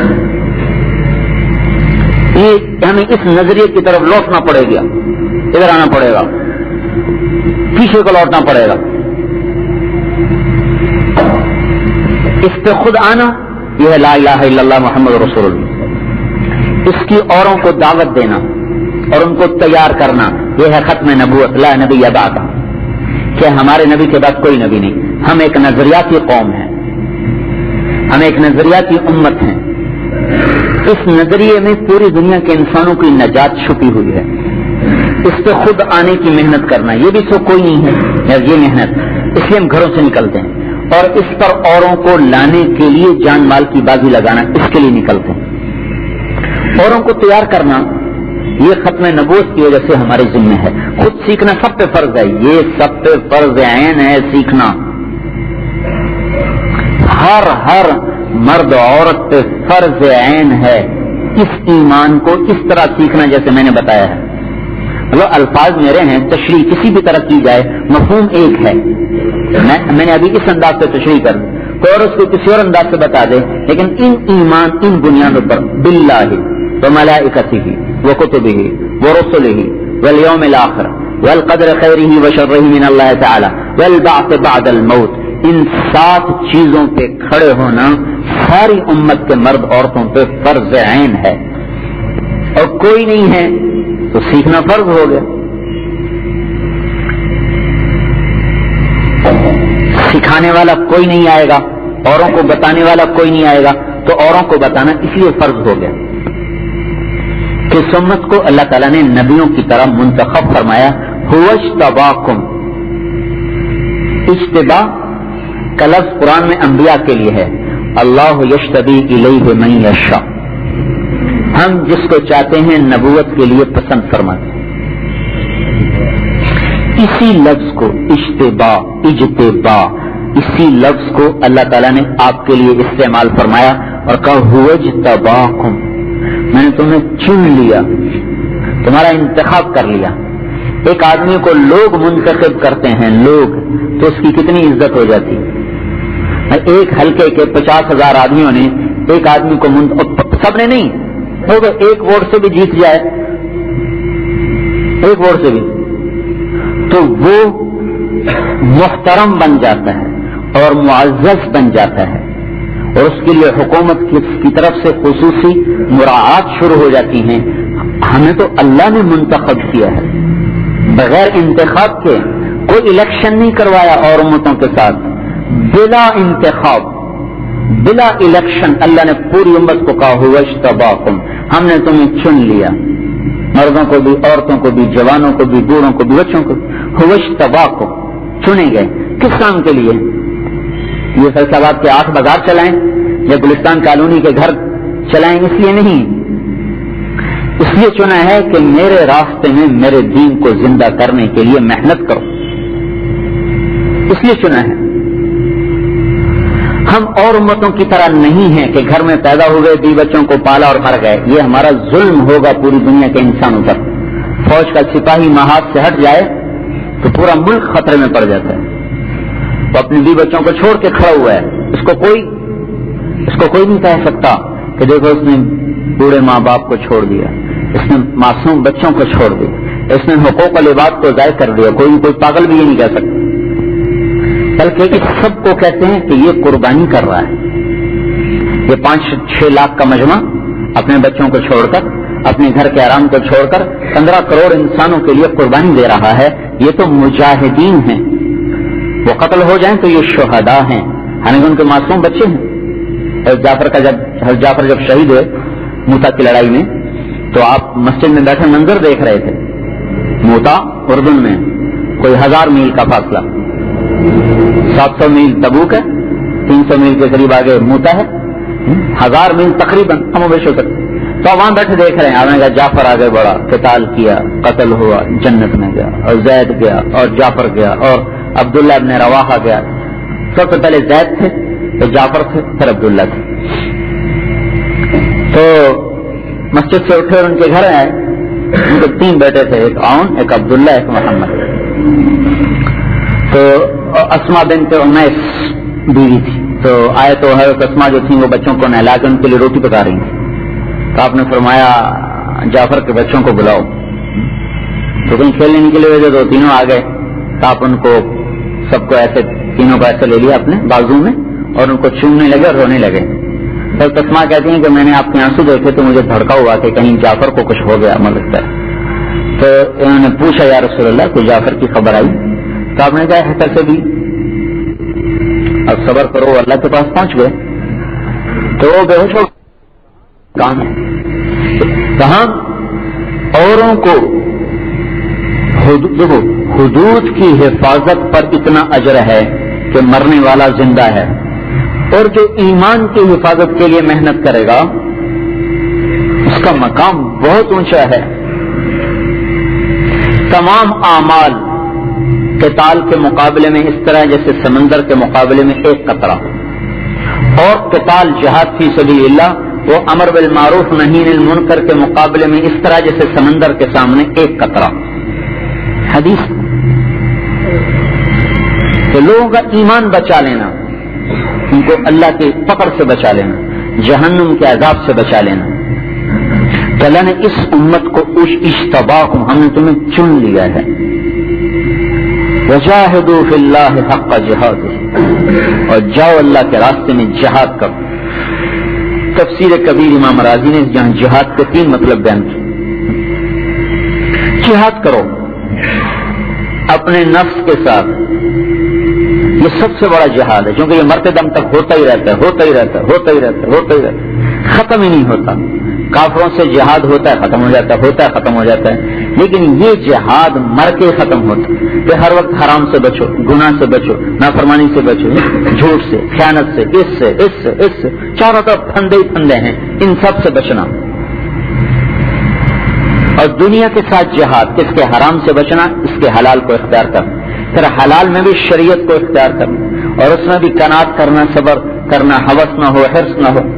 یہ ہمیں اس نظریے کی طرف لوٹنا پڑے گا، ادھر آنا پڑے گا، پیچھے کو لوٹنا پڑے گا. اس پہ خود آنا یہ ہے لا الہ الا اللہ محمد رسول اللہ. اس کی اوروں کو دعوت دینا اور ان کو تیار کرنا یہ ہے ختم نبوت. لا نبی بعد، کہ ہمارے نبی کے بعد کوئی نبی نہیں. ہم ایک نظریاتی قوم ہیں، ہم ایک نظریاتی امت ہیں. اس نظریے میں پوری دنیا کے انسانوں کی نجات چھپی ہوئی ہے. اس پہ خود آنے کی محنت کرنا یہ بھی سو کوئی نہیں ہے یہ محنت. اس لیے ہم گھروں سے نکلتے ہیں اور اس پر اوروں کو لانے کے لیے جان مال کی بازی لگانا، اس کے لیے نکلتے ہیں. اوروں کو تیار کرنا یہ ختم نبوت کی وجہ سے ہمارے ذمہ ہے. خود سیکھنا سب پہ فرض ہے، یہ سب پہ فرض عین ہے سیکھنا. ہر مرد عورت پہ فرض عین ہے اس ایمان کو اس طرح سیکھنا جیسے میں نے بتایا ہے. مطلب الفاظ میرے ہیں، تشریح کسی بھی طرح کی جائے مفہوم ایک ہے. میں نے ابھی اس انداز سے تشریح کر دی، کوئی اور اس کو کسی اور انداز سے بتا دے، لیکن ان ایمان ان بنیادوں پر باللہ وملائکتہ وکتبہ ورسلہ والیوم الآخر والقدر خیرہ وشرہ من اللہ تعالی والبعث بعد الموت، ان 7 چیزوں پہ کھڑے ہونا ساری امت کے مرد عورتوں پہ فرض عین ہے. اور کوئی نہیں ہے تو سیکھنا فرض ہو گیا. سکھانے والا کوئی نہیں آئے گا، اوروں کو بتانے والا کوئی نہیں آئے گا، تو اوروں کو بتانا اس لیے فرض ہو گیا کہ اس امت کو اللہ تعالیٰ نے نبیوں کی طرح منتخب فرمایا. هو اجتباکم، اجتبا کا لفظ قرآن میں انبیاء کے لیے ہے. اللہ یجتبی الیہ من یشاء، ہم جس کو چاہتے ہیں نبوت کے لیے پسند فرماتے ہیں. اسی لفظ کو اجتبا اسی لفظ کو اللہ تعالیٰ نے آپ کے لیے استعمال فرمایا اور کہا هو اجتباکم، میں نے تمہیں چن لیا، تمہارا انتخاب کر لیا. ایک آدمی کو لوگ منتخب کرتے ہیں، لوگ، تو اس کی کتنی عزت ہو جاتی. ایک حلقے کے 50,000 آدمیوں نے ایک آدمی کو سب نے نہیں ہو گئے، ایک ووٹ سے بھی جیت جائے، ایک ووٹ سے بھی، تو وہ محترم بن جاتا ہے اور معزز بن جاتا ہے، اور اس کے لیے حکومت کی طرف سے خصوصی مراعات شروع ہو جاتی ہیں. ہمیں تو اللہ نے منتخب کیا ہے، بغیر انتخاب کے کوئی الیکشن نہیں کروایا اور امتوں کے ساتھ، بلا انتخاب بلا الیکشن اللہ نے پوری امت کو کہا هو اجتباکم، ہم نے تمہیں چن لیا، مردوں کو بھی، عورتوں کو بھی، جوانوں کو بھی، بوڑھوں کو بھی، بچوں کو. هو اجتباکم، چنے گئے. کس کام کے لیے؟ یہ فیصل آباد کے 8 بازار چلائیں یا گلستان کالونی کے گھر چلائیں، اس لیے نہیں، اس لیے چنا ہے کہ میرے راستے میں میرے دین کو زندہ کرنے کے لیے محنت کرو، اس لیے چنا ہے. ہم اور امتوں کی طرح نہیں ہیں کہ گھر میں پیدا ہوئے، 2 بچوں کو پالا اور مر گئے. یہ ہمارا ظلم ہوگا پوری دنیا کے انسانوں پر. فوج کا سپاہی محاذ سے ہٹ جائے تو پورا ملک خطرے میں پڑ جاتا ہے. وہ اپنے بیوی بچوں کو چھوڑ کے کھڑا ہوا ہے, اس کو کوئی نہیں کہہ سکتا کہ دیکھو اس نے بوڑھے ماں باپ کو چھوڑ دیا, اس نے معصوم بچوں کو چھوڑ دیا, اس نے حقوق العباد کو ضائع کر دیا. کوئی پاگل بھی یہ نہیں کہہ سکتا, بلکہ اس سب کو کہتے ہیں کہ یہ قربانی کر رہا ہے. یہ 5-6 لاکھ کا مجمع اپنے بچوں کو چھوڑ کر, اپنے گھر کے آرام کو چھوڑ کر 15 کروڑ انسانوں کے لیے قربانی دے رہا ہے. یہ تو مجاہدین ہیں, وہ قتل ہو جائیں تو یہ شہداء ہیں, حالانکہ ان کے معصوم بچے ہیں. حضرت جعفر جب شہید ہوئے موتا کی لڑائی میں, تو آپ مسجد میں بیٹھے منظر دیکھ رہے تھے. موتا اردن میں, کوئی 1000 میل کا فاصلہ, 700 میل تبوک ہے, 300 میل کے قریب آگے موتا ہے, 1000 میل تقریباً کم و بیش ہو سکتے. تو وہاں بیٹھے دیکھ رہے ہیں, آپ نے کہا جعفر آگے بڑھا, قتال کیا, قتل ہوا, جنت میں گیا, اور زید گیا, اور جعفر گیا, اور عبداللہ ابن رواحہ گیا. سب سے پہلے زید تھے, پھر جعفر تھے, پھر عبداللہ تھے. تو مسجد سے اٹھے اور ان کے گھر آئے. ان کے 3 بیٹے تھے, ایک عون, ایک عبداللہ, ایک محمد. تو اسما بنت امیس بیوی تھی. تو آئے تو حضرت اسما جو تھیں وہ بچوں کو نہلا کے ان کے لیے روٹی پکا رہی تھی. تو آپ نے فرمایا جعفر کے بچوں کو بلاؤ. تو کہیں کھیلنے کے لیے وجہ تو تینوں آ گئے. تو آپ ان کو سب کو ایسے, تینوں کو ایسے لے لیا اپنے بازو میں اور ان کو چومنے لگے اور رونے لگے. تو تسما کہتی ہیں کہ میں نے آپ کے آنسو دیکھے تو مجھے دھڑکا ہوا کہ کہیں جعفر کو کچھ ہو گیا مجھے لگتا ہے. تو انہوں نے پوچھا یا رسول اللہ کوئی جعفر کی خبر آئی؟ تو آپ نے کہا ہے سے بھی اب صبر کرو, اللہ کے پاس پہنچ گئے. تو وہ بے ہوش ہو کام ہے. کہاں اوروں کو دیکھو حدود کی حفاظت پر اتنا اجر ہے کہ مرنے والا زندہ ہے, اور جو ایمان کی حفاظت کے لیے محنت کرے گا اس کا مقام بہت اونچا ہے. تمام اعمال قتال کے مقابلے میں اس طرح جیسے سمندر کے مقابلے میں ایک قطرہ, اور قتال جہاد فی سبیل اللہ وہ امر بالمعروف نہی عن المنکر کے مقابلے میں اس طرح جیسے سمندر کے سامنے ایک قطرہ. حدیث تو لوگوں کا ایمان بچا لینا, ان کو اللہ کے پکڑ سے بچا لینا, جہنم کے عذاب سے بچا لینا. تو اللہ نے اس امت کو اشتباکم, ہم نے تمہیں چن لیا ہے. وجاہدوا فی اللہ حق جہاد, اور جاؤ اللہ کے راستے میں جہاد کرو. تفسیر کبیر امام رازی نے جہاں جہاد کے 3 مطلب بیان کیے. جہاد کرو اپنے نفس کے ساتھ, یہ سب سے بڑا جہاد ہے, کیونکہ یہ مرتے دم تک ہوتا ہی رہتا ہے, ختم ہی نہیں ہوتا. کافروں سے جہاد ہوتا ہے, ختم ہو جاتا ہے, لیکن یہ جہاد مر کے ختم ہوتا ہے. کہ ہر وقت حرام سے بچو, گناہ سے بچو, نافرمانی سے بچو, جھوٹ سے, خیانت سے, اس سے چاروں طرف پھندے ہی پھندے ہیں, ان سب سے بچنا. اور دنیا کے ساتھ جہاد, کس کے حرام سے بچنا, اس کے حلال کو اختیار کرنا, پھر حلال میں بھی شریعت کو اختیار کرنا, اور اس میں بھی قناعت کرنا, صبر کرنا, ہوس نہ ہو, حرص نہ ہو.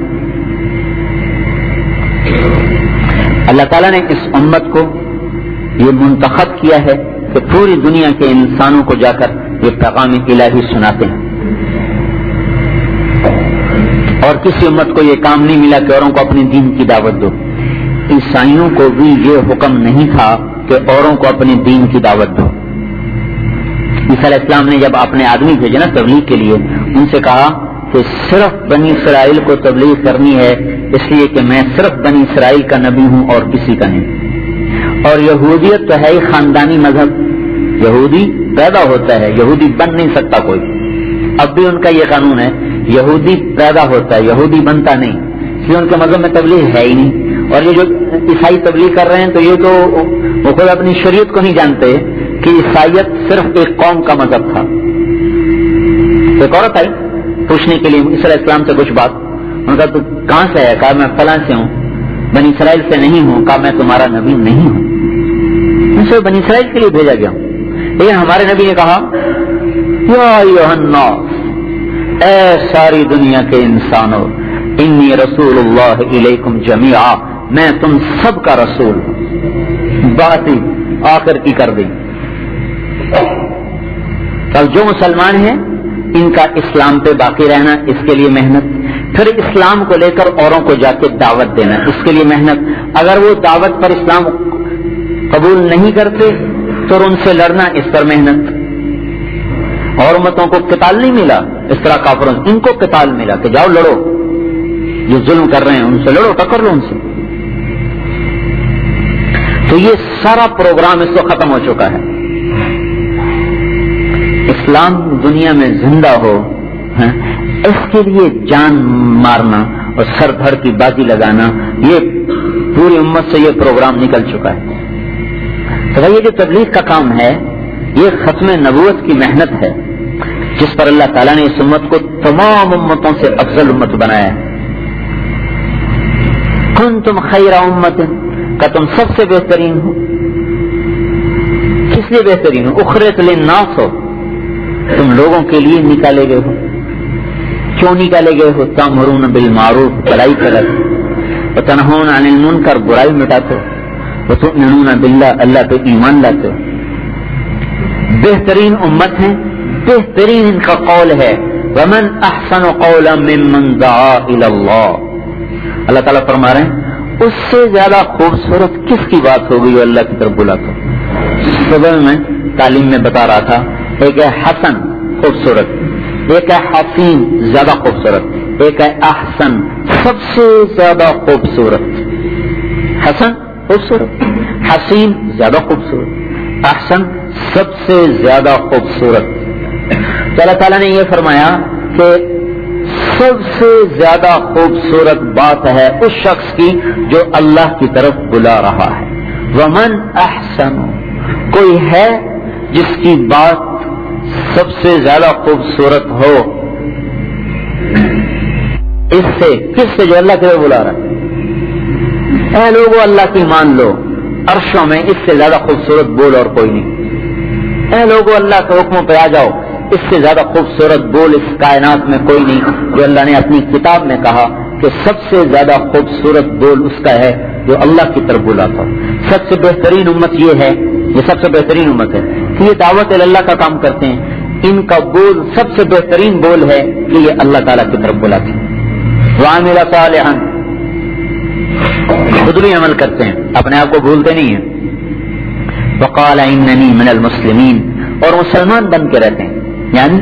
اللہ تعالیٰ نے اس امت کو یہ منتخب کیا ہے کہ پوری دنیا کے انسانوں کو جا کر یہ پیغام الہی سناتے ہیں. اور کسی امت کو یہ کام نہیں ملا کہ اوروں کو اپنے دین کی دعوت دو. عیسائیوں کو بھی یہ حکم نہیں تھا کہ اوروں کو اپنے دین کی دعوت دو. عیسیٰ علیہ السلام نے جب اپنے آدمی بھیجے نا تبلیغ کے لیے, ان سے کہا کہ صرف بنی اسرائیل کو تبلیغ کرنی ہے, اس لیے کہ میں صرف بنی اسرائیل کا نبی ہوں اور کسی کا نہیں. اور یہودیت تو ہے ہی خاندانی مذہب, یہودی پیدا ہوتا ہے, یہودی بن نہیں سکتا کوئی. اب بھی ان کا یہ قانون ہے, یہودی پیدا ہوتا ہے, یہودی بنتا نہیں, اس لیے ان کے مذہب میں تبلیغ ہے ہی نہیں. اور یہ جو عیسائی تبلیغ کر رہے ہیں تو یہ تو وہ خود اپنی شریعت کو نہیں جانتے کہ عیسائیت صرف ایک قوم کا مذہب تھا. ایک عورت آئی پوچھنے کے لیے عیسیٰ علیہ السلام سے کچھ بات. ان کا تو کہاں سے ہے؟ کہا میں فلاں سے ہوں, بنی اسرائیل سے نہیں ہوں. کہا میں تمہارا نبی نہیں ہوں, میں بنی اسرائیل کے لیے بھیجا گیا ہوں. لیکن ہمارے نبی نے کہا یا ایھا الناس, اے ساری دنیا کے انسانوں, انی رسول اللہ الیکم جمیعا, میں تم سب کا رسول ہوں. بات ہی آخر کی کر دی. اب جو مسلمان ہیں ان کا اسلام پہ باقی رہنا، اس کے لیے محنت. پھر اسلام کو لے کر اوروں کو جا کے دعوت دینا، اس کے لیے محنت. اگر وہ دعوت پر اسلام قبول نہیں کرتے تو ان سے لڑنا، اس پر محنت. اور امتوں کو قتال نہیں ملا اس طرح کافروں سے، ان کو قتال ملا کہ جاؤ لڑو، جو ظلم کر رہے ہیں ان سے لڑو، ٹکر لو ان سے. تو یہ سارا پروگرام اس کو ختم ہو چکا ہے. اسلام دنیا میں زندہ ہو، اس کے لیے جان مارنا اور سر دھڑ کی بازی لگانا، یہ پوری امت سے یہ پروگرام نکل چکا ہے. تو یہ جو تبلیغ کا کام ہے یہ ختم نبوت کی محنت ہے، جس پر اللہ تعالیٰ نے اس امت کو تمام امتوں سے افضل امت بنایا ہے. کنتم خیر امت، کہ تم سب سے بہترین ہو. کس لیے بہترین ہو؟ اخرجت للناس ہو، تم لوگوں کے لیے نکالے گئے ہو. کیوں نکالے گئے ہو؟ تأمرون بالمعروف، بھلائی کرتے، وتنہون عن المنکر، برائی مٹاتے، وتؤمنون باللہ، اللہ پہ ایمان لاتے. بہترین امت ہیں، بہترین ان کا قول ہے. ومن احسن قولا ممن دعا الی اللہ. اللہ تعالیٰ فرما رہے ہیں اس سے زیادہ خوبصورت کس کی بات ہوگی جو اللہ کی طرف بلاتا. صبح میں تعلیم میں بتا رہا تھا، ایک ہے حسن خوبصورت، ایک ہے حسین زیادہ خوبصورت، ایک ہے احسن سب سے زیادہ خوبصورت. حسن خوبصورت، حسین زیادہ خوبصورت، احسن سب سے زیادہ خوبصورت. تو اللہ تعالیٰ نے یہ فرمایا کہ سب سے زیادہ خوبصورت بات ہے اس شخص کی جو اللہ کی طرف بلا رہا ہے. ومن احسن، کوئی ہے جس کی بات سب سے زیادہ خوبصورت ہو اس سے، کس سے؟ جو اللہ کی طرف بلا رہا ہے. اے لوگوں اللہ کی مان لو، عرشوں میں اس سے زیادہ خوبصورت بول اور کوئی نہیں. اے لوگوں اللہ کے حکموں پہ آ جاؤ، اس سے زیادہ خوبصورت بول اس کائنات میں کوئی نہیں. جو اللہ نے اپنی کتاب میں کہا کہ سب سے زیادہ خوبصورت بول اس کا ہے جو اللہ کی طرف بلاتا. سب سے بہترین امت یہ ہے، یہ سب سے بہترین امت ہے کہ یہ دعوت اللہ کا کام کرتے ہیں. ان کا بول سب سے بہترین بول ہے کہ یہ اللہ تعالیٰ کی طرف بلاتے ہیں. وعمل صالحا، خود بھی عمل کرتے ہیں، اپنے آپ کو بھولتے نہیں ہیں. وقال اننی من المسلمین، اور مسلمان بن کے رہتے ہیں، یعنی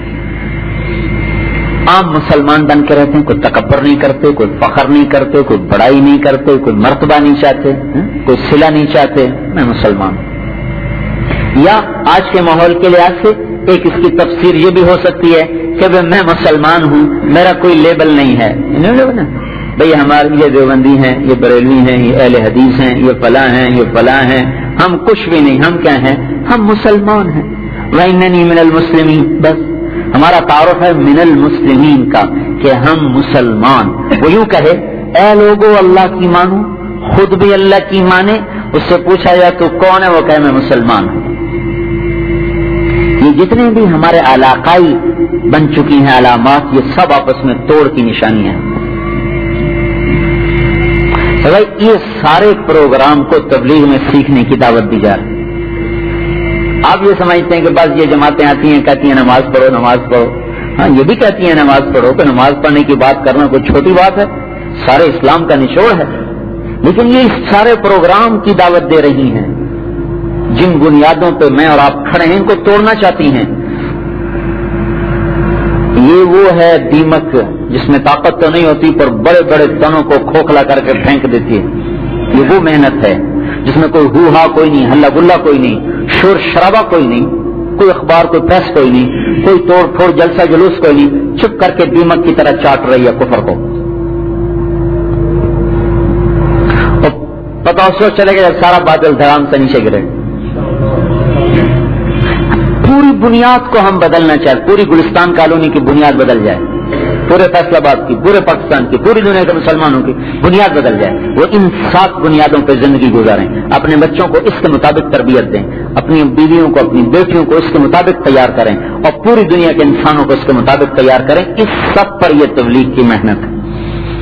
عام مسلمان بن کے رہتے ہیں. کوئی تکبر نہیں کرتے، کوئی فخر نہیں کرتے، کوئی بڑائی نہیں کرتے، کوئی مرتبہ نہیں چاہتے، کوئی صلہ نہیں چاہتے. میں مسلمان. یا آج کے ماحول کے لحاظ سے ایک اس کی تفسیر یہ بھی ہو سکتی ہے کہ میں مسلمان ہوں، میرا کوئی لیبل نہیں ہے. بھئی ہمارے یہ دیوبندی ہیں، یہ بریلوی ہیں، یہ اہل حدیث ہیں، یہ فلاں ہیں، یہ فلاں ہیں. ہم کچھ بھی نہیں، ہم کیا ہیں؟ ہم مسلمان ہیں. وَإِنَّنِي مِنَ الْمُسْلِمِينَ، بس ہمارا تعارف ہے من المسلمین کا کہ ہم مسلمان. وہ یوں کہے اے لوگوں اللہ کی مانو، خود بھی اللہ کی مانے. اس سے پوچھا جائے تو کون ہے؟ وہ کہے میں مسلمان ہوں. یہ جتنے بھی ہمارے علاقائی بن چکی ہیں علامات، یہ سب آپس میں توڑ کی نشانیاں ہیں. یہ سارے پروگرام کو تبلیغ میں سیکھنے کی دعوت دی جا رہی ہے. آپ یہ سمجھتے ہیں کہ بس یہ جماعتیں آتی ہیں کہتی ہیں نماز پڑھو نماز پڑھو. ہاں یہ بھی کہتی ہیں نماز پڑھو، کہ نماز پڑھنے کی بات کرنا کوئی چھوٹی بات ہے؟ سارے اسلام کا نچوڑ ہے. لیکن یہ اس سارے پروگرام کی دعوت دے رہی ہیں جن بنیادوں پہ میں اور آپ کھڑے ہیں، ان کو توڑنا چاہتی ہیں. یہ وہ ہے دیمک جس میں طاقت تو نہیں ہوتی پر بڑے بڑے تنوں کو کھوکھلا کر کے پھینک دیتی ہے. یہ وہ محنت ہے جس میں کوئی ہو ہا کوئی نہیں، ہلا گلا کوئی نہیں، شور شرابہ کوئی نہیں، کوئی اخبار کوئی پریس کوئی نہیں، کوئی توڑ پھوڑ جلسہ جلوس کوئی نہیں. چپ کر کے دیمک کی طرح چاٹ رہی ہے کفر کو. اور پتا اس وقت چلے گا جب سارا بادل دھڑام سے نیچے گرے. پوری بنیاد کو ہم بدلنا چاہتے، پوری گلستان کالونی کی بنیاد بدل جائے، پورے فیصل آباد کی، پورے پاکستان کی، پوری دنیا کے مسلمانوں کی بنیاد بدل جائے. وہ ان 7 بنیادوں پہ زندگی گزاریں، اپنے بچوں کو اس کے مطابق تربیت دیں، اپنی بیویوں کو اپنی بیٹیوں کو اس کے مطابق تیار کریں، اور پوری دنیا کے انسانوں کو اس کے مطابق تیار کریں. اس سب پر یہ تبلیغ کی محنت ہے.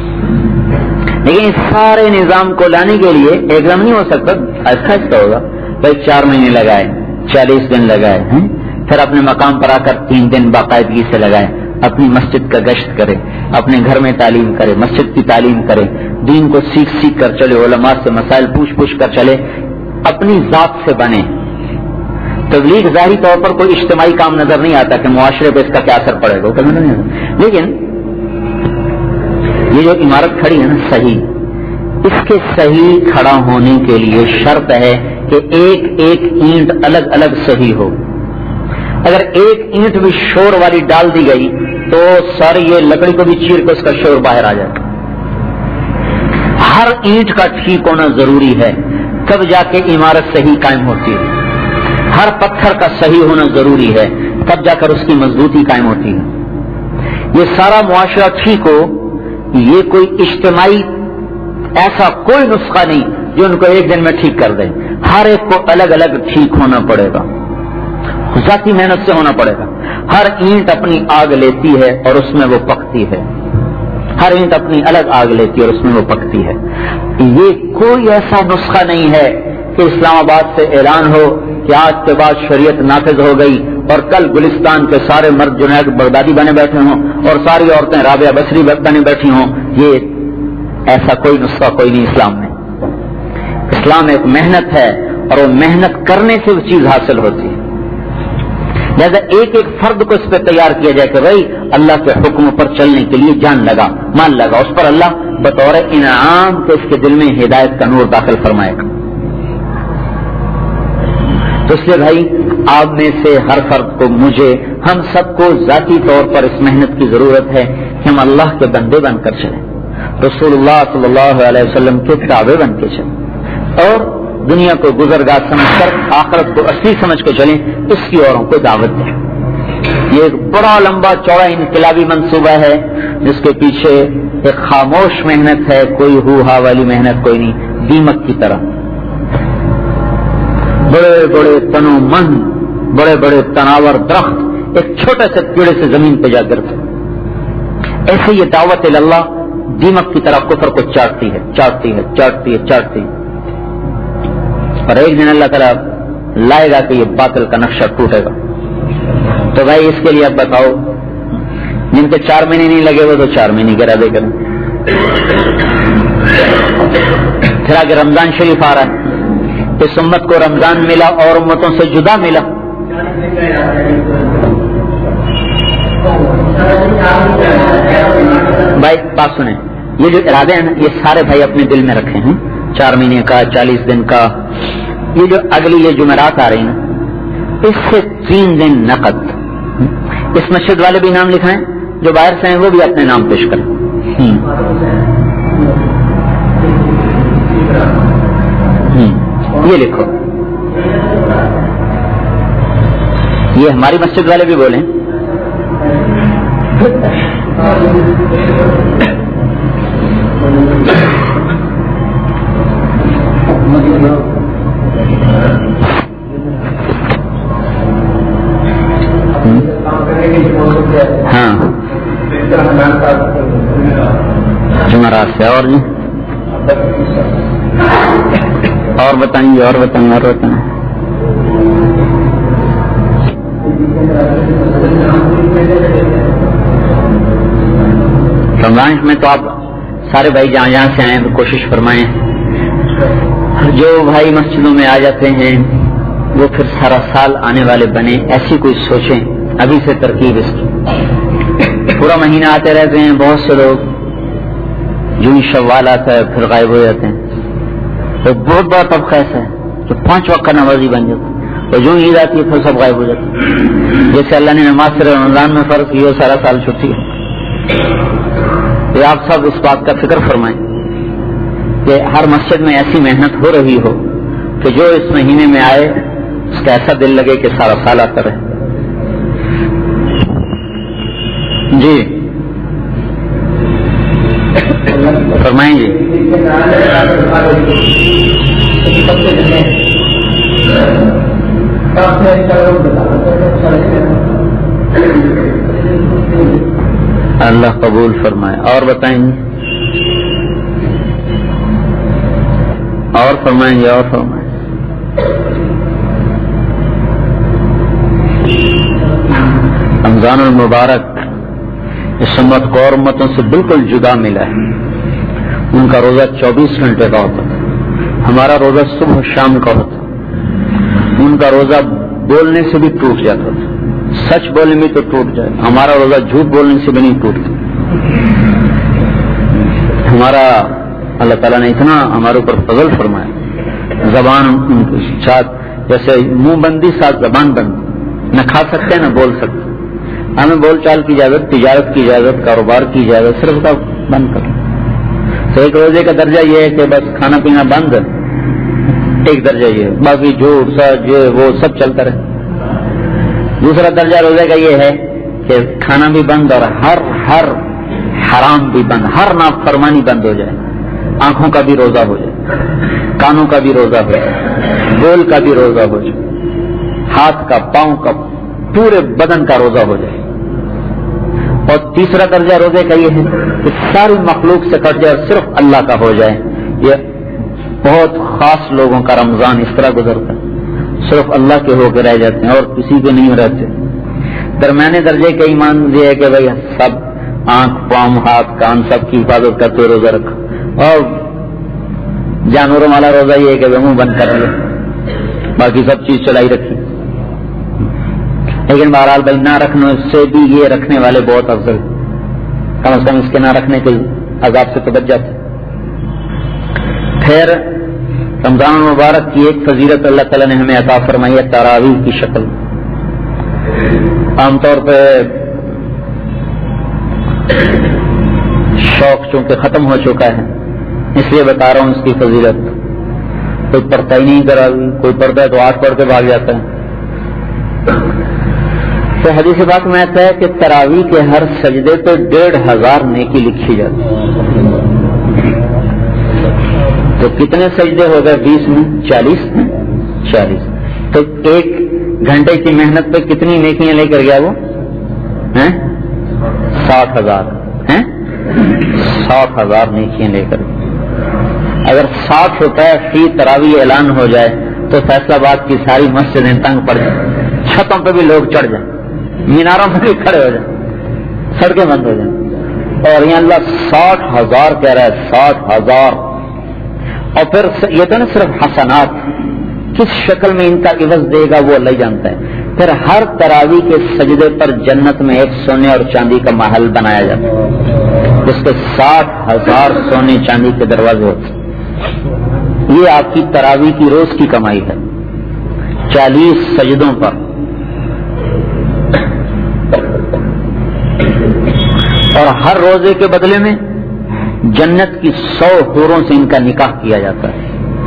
لیکن اس سارے نظام کو لانے کے لیے ایک دم نہیں ہو سکتا، ایسا ہوگا. بھائی 4 مہینے لگائے، 40 دن لگائے، پھر اپنے مقام پر آ کر 3 دن باقاعدگی سے لگائے، اپنی مسجد کا گشت کرے، اپنے گھر میں تعلیم کرے، مسجد کی تعلیم کرے، دین کو سیکھ کر چلے، علماء سے مسائل پوچھ کر چلے، اپنی ذات سے بنے۔ تبلیغ ظاہری طور پر کوئی اجتماعی کام نظر نہیں آتا کہ معاشرے پہ اس کا کیا اثر پڑے گا، لیکن یہ جو عمارت کھڑی ہے نا صحیح، اس کے صحیح کھڑا ہونے کے لیے شرط ہے کہ ایک ایک اینٹ الگ الگ صحیح ہو۔ اگر ایک اینٹ بھی شور والی ڈال دی گئی تو ساری یہ لکڑی کو بھی چیر کے اس کا شور باہر آ جائے۔ ہر اینٹ کا ٹھیک ہونا ضروری ہے، تب جا کے عمارت صحیح قائم ہوتی ہے۔ ہر پتھر کا صحیح ہونا ضروری ہے، تب جا کر اس کی مضبوطی قائم ہوتی ہے۔ یہ سارا معاشرہ ٹھیک ہو، یہ کوئی اجتماعی ایسا کوئی نسخہ نہیں جو ان کو ایک دن میں ٹھیک کر دے، ہر ایک کو الگ الگ ٹھیک ہونا پڑے گا، ذاتی محنت سے ہونا پڑے گا۔ ہر اینٹ اپنی آگ لیتی ہے اور اس میں وہ پکتی ہے، ہر اینٹ اپنی الگ آگ لیتی ہے اور اس میں وہ پکتی ہے۔ یہ کوئی ایسا نسخہ نہیں ہے کہ اسلام آباد سے اعلان ہو کہ آج کے بعد شریعت نافذ ہو گئی اور کل گلستان کے سارے مرد جنید بغدادی بنے بیٹھے ہوں اور ساری عورتیں رابعہ بصری بنے بیٹھی ہوں۔ یہ ایسا کوئی نسخہ کوئی نہیں اسلام میں۔ اسلام ایک محنت ہے اور وہ محنت کرنے سے وہ چیز حاصل ہوتی ہے۔ لہذا ایک ایک فرد کو اس پہ تیار کیا جائے کہ بھائی اللہ کے حکم پر چلنے کے لیے جان لگا، مان لگا، اس پر اللہ بطور انعام کے اس کے دل میں ہدایت کا نور داخل فرمائے گا۔ تو اس لیے بھائی آپ میں سے ہر فرد کو، مجھے، ہم سب کو ذاتی طور پر اس محنت کی ضرورت ہے کہ ہم اللہ کے بندے بن کر چلیں، رسول اللہ صلی اللہ علیہ وسلم کے تابع بن کے چلیں اور دنیا کو گزرگاہ سمجھ کر آخرت کو اصلی سمجھ کے چلیں، اس کی اوروں کو دعوت دیں۔ یہ ایک بڑا لمبا چوڑا انقلابی منصوبہ ہے جس کے پیچھے ایک خاموش محنت ہے، کوئی ہو ہا والی محنت کوئی نہیں، دیمک کی طرح بڑے بڑے تنو من، بڑے بڑے تناور درخت ایک چھوٹے سے کیڑے سے زمین پہ جا گرتے، ایسے یہ دعوت اللہ دیمک کی طرح کفر کو چاٹتی ہے، چاٹتی ہے، چاٹتی ہے، چاٹتی ہے، اور ایک دن اللہ تعالیٰ لائے گا کہ یہ باطل کا نقشہ ٹوٹے گا۔ تو بھائی اس کے لیے اب بتاؤ، جن کے 4 مہینے نہیں لگے وہ تو 4 مہینے کے ارادے کریں۔ پھر آگے رمضان شریف آ رہا ہے، اس امت کو رمضان ملا اور امتوں سے جدا ملا۔ بھائی بات سنیں، یہ جو ارادے ہیں نا یہ سارے بھائی اپنے دل میں رکھے ہیں، 4 مہینے کا، 40 دن کا، یہ جو اگلی یہ جمعرات آ رہی ہیں اس سے 3 دن نقد۔ اس مسجد والے بھی نام لکھائیں، جو باہر سے ہیں وہ بھی اپنے نام پیش کریں۔ یہ لکھو، یہ ہماری مسجد والے بھی بولیں۔ ہاں جمعرات سے اور نہیں، اور بتائیں گے، اور بتائیں، اور بتائیں۔ رمضان میں تو آپ سارے بھائی جہاں جہاں سے آئیں تو کوشش فرمائیں، جو بھائی مسجدوں میں آ جاتے ہیں وہ پھر سارا سال آنے والے بنے، ایسی کوئی سوچیں ابھی سے ترکیب اس کی۔ پورا مہینہ آتے رہتے ہیں، بہت سے لوگ جو ہی شوال آتا ہے پھر غائب ہو جاتے ہیں، تو بہت بڑا طبقہ ایسا ہے جو 5 وقت کا نمازی بن جاتا ہے، اور جو عید آتی ہے پھر سب غائب ہو جاتے ہیں۔ جیسے اللہ نے نماز سے رمضان میں فرض کی، سارا سال چھٹی ہے۔ تو آپ سب اس بات کا فکر فرمائیں کہ ہر مسجد میں ایسی محنت ہو رہی ہو کہ جو اس مہینے میں آئے اس کا ایسا دل لگے کہ سارا سال آتا رہے۔ جی فرمائیں جی۔ اللہ قبول فرمائے، اور بتائیں گے، اور فرمائیں گے، اور فرمائیں۔ رمضان المبارک اس امت کو اور امتوں سے بالکل جدا ملا ہے. ان کا روزہ 24 گھنٹے کا ہوتا تھا, ہمارا روزہ صبح شام کا ہوتا. ان کا روزہ بولنے سے بھی ٹوٹ جاتا تھا, سچ بولنے میں تو ٹوٹ جائے, ہمارا روزہ جھوٹ بولنے سے بھی نہیں ٹوٹتا. ہمارا اللہ تعالیٰ نے اتنا ہمارے اوپر فضل فرمایا, زبان ساتھ جیسے منہ بندی ساتھ زبان بند, نہ کھا سکتے نہ بول سکتے. ہمیں بول چال کی اجازت, تجارت کی اجازت, کاروبار کی اجازت, صرف کا بند کر. تو ایک روزے کا درجہ یہ ہے کہ بس کھانا پینا بند, ایک درجہ یہ ہے, باقی جھوٹ سچ یہ وہ سب چلتا رہے. دوسرا درجہ روزے کا یہ ہے کہ کھانا بھی بند اور ہر حرام بھی بند, ہر نافرمانی بند ہو جائے. آنکھوں کا بھی روزہ ہو جائے, کانوں کا بھی روزہ ہو جائے, بول کا بھی روزہ ہو جائے, ہاتھ کا, پاؤں کا, پورے بدن کا روزہ ہو جائے. اور تیسرا درجہ روزے کا یہ ہے کہ ساری مخلوق سے کٹ جائے اور صرف اللہ کا ہو جائے. یہ بہت خاص لوگوں کا رمضان اس طرح گزرتا ہے, صرف اللہ کے ہو کے رہ جاتے ہیں اور کسی کے نہیں رہتے. درمیانے درجے کا ایمان یہ ہے کہ بھائی سب آنکھ, پاؤں, ہاتھ, کان سب کی حفاظت کرتے ہوئے روزہ رکھو. اور جانوروں والا روزہ یہ ہے کہ منہ بند کر لیا, باقی سب چیز چلائی رکھی. لیکن بہرحال بھائی نہ رکھنے سے بھی یہ رکھنے والے بہت افضل, کم از کم اس کے نہ رکھنے کے عذاب سے تو بچ جاتے. پھر رمضان المبارک کی ایک فضیلت اللہ تعالیٰ نے ہمیں عطا فرمائی ہے تراویح کی شکل. عام طور پہ شوق چونکہ ختم ہو چکا ہے اس لیے بتا رہا ہوں اس کی فضیلت. کوئی پڑھتا ہی نہیں تراویح, کوئی پڑھتا ہے تو 8 پڑھ کے بھاگ جاتا ہے. تو حدیث پاک میں آتا ہے کہ تراویح کے ہر سجدے پہ 1500 نیکی لکھی جاتی ہے. تو کتنے سجدے ہو گئے 20 میں 40. تو 1 گھنٹے کی محنت پہ کتنی نیکیاں لے کر گیا وہ 60,000 60,000 نیکیاں لے کر. اگر 60 ہوتا ہے فی تراویح اعلان ہو جائے تو فیصلہ آباد کی ساری مسجدیں تنگ پڑ جائیں, چھتوں پہ بھی لوگ چڑھ جائیں, میناروں پہ بھی کھڑے ہو جائیں, سڑکیں بند ہو جائیں. اور یہ اللہ 60,000 کہہ رہا ہے, 60,000. اور پھر یہ تو نا صرف حسنات, کس شکل میں ان کا عوض دے گا وہ اللہ جانتا ہے. پھر ہر تراویح کے سجدے پر جنت میں ایک سونے اور چاندی کا محل بنایا جاتا ہے, اس کے 60,000 سونے چاندی کے دروازے ہوتے. یہ آپ کی تراویح کی روز کی کمائی ہے 40 سجدوں پر. اور ہر روزے کے بدلے میں جنت کی 100 حوروں سے ان کا نکاح کیا جاتا ہے.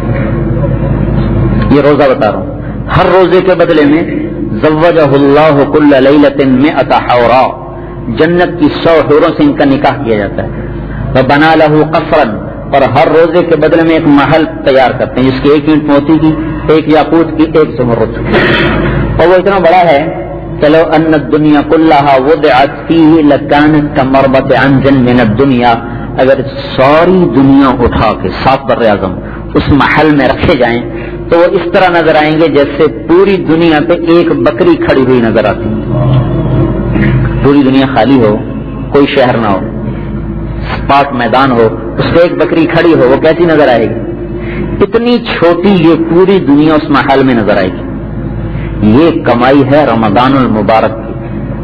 یہ روزہ بتا رہا ہوں, ہر روزے کے بدلے میں زوجہ اللہ کل لیلۃ 100 حورا, جنت کی 100 حوروں سے ان کا نکاح کیا جاتا ہے. وبنا له قصرا, اور ہر روزے کے بدلے میں ایک محل تیار کرتے ہیں جس کی 1 اینٹ موتی کی, 1 یاقوت کی, 1 زمرد کی. اور وہ اتنا بڑا ہے کہ لو ان الدنیا كلها وضعت فيه لكانت كمربط عنز من الدنيا, اگر ساری دنیا اٹھا کے 7 بر اعظم اس محل میں رکھے جائیں تو وہ اس طرح نظر آئیں گے جیسے پوری دنیا پہ ایک بکری کھڑی ہوئی نظر آتی ہے. پوری دنیا خالی ہو, کوئی شہر نہ ہو, پاک میدان ہو, اس پہ ایک بکری کھڑی ہو, وہ کیسی نظر آئے گی؟ اتنی چھوٹی یہ پوری دنیا اس محل میں نظر آئے گی. یہ کمائی ہے رمضان المبارک کی.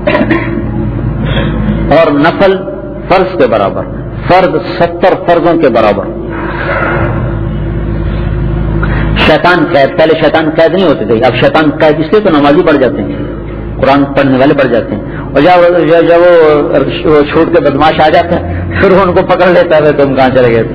اور نفل فرض کے برابر, فرض 70 فرضوں کے برابر. شیطان قید, پہلے شیطان قید نہیں ہوتے تھے, اب شیطان قید اس لیے تو نمازی بڑھ جاتے ہیں, قرآن پڑھنے والے بڑھ جاتے ہیں. اور جب وہ چھوٹ کے بدماش آ جاتا ہے پھر ان کو پکڑ لیتا ہے, تم کہاں چلے گئے تھے.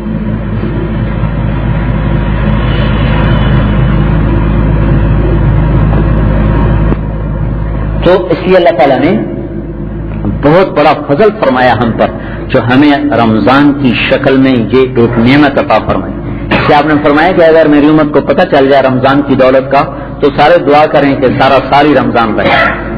تو اس لیے اللہ تعالیٰ نے بہت بڑا فضل فرمایا ہم پر, جو ہمیں رمضان کی شکل میں یہ ایک نعمت عطا فرمائی. اس سے آپ نے فرمایا کہ اگر میری امت کو پتہ چل جائے رمضان کی دولت کا تو سارے دعا کریں کہ ساری رمضان رہے.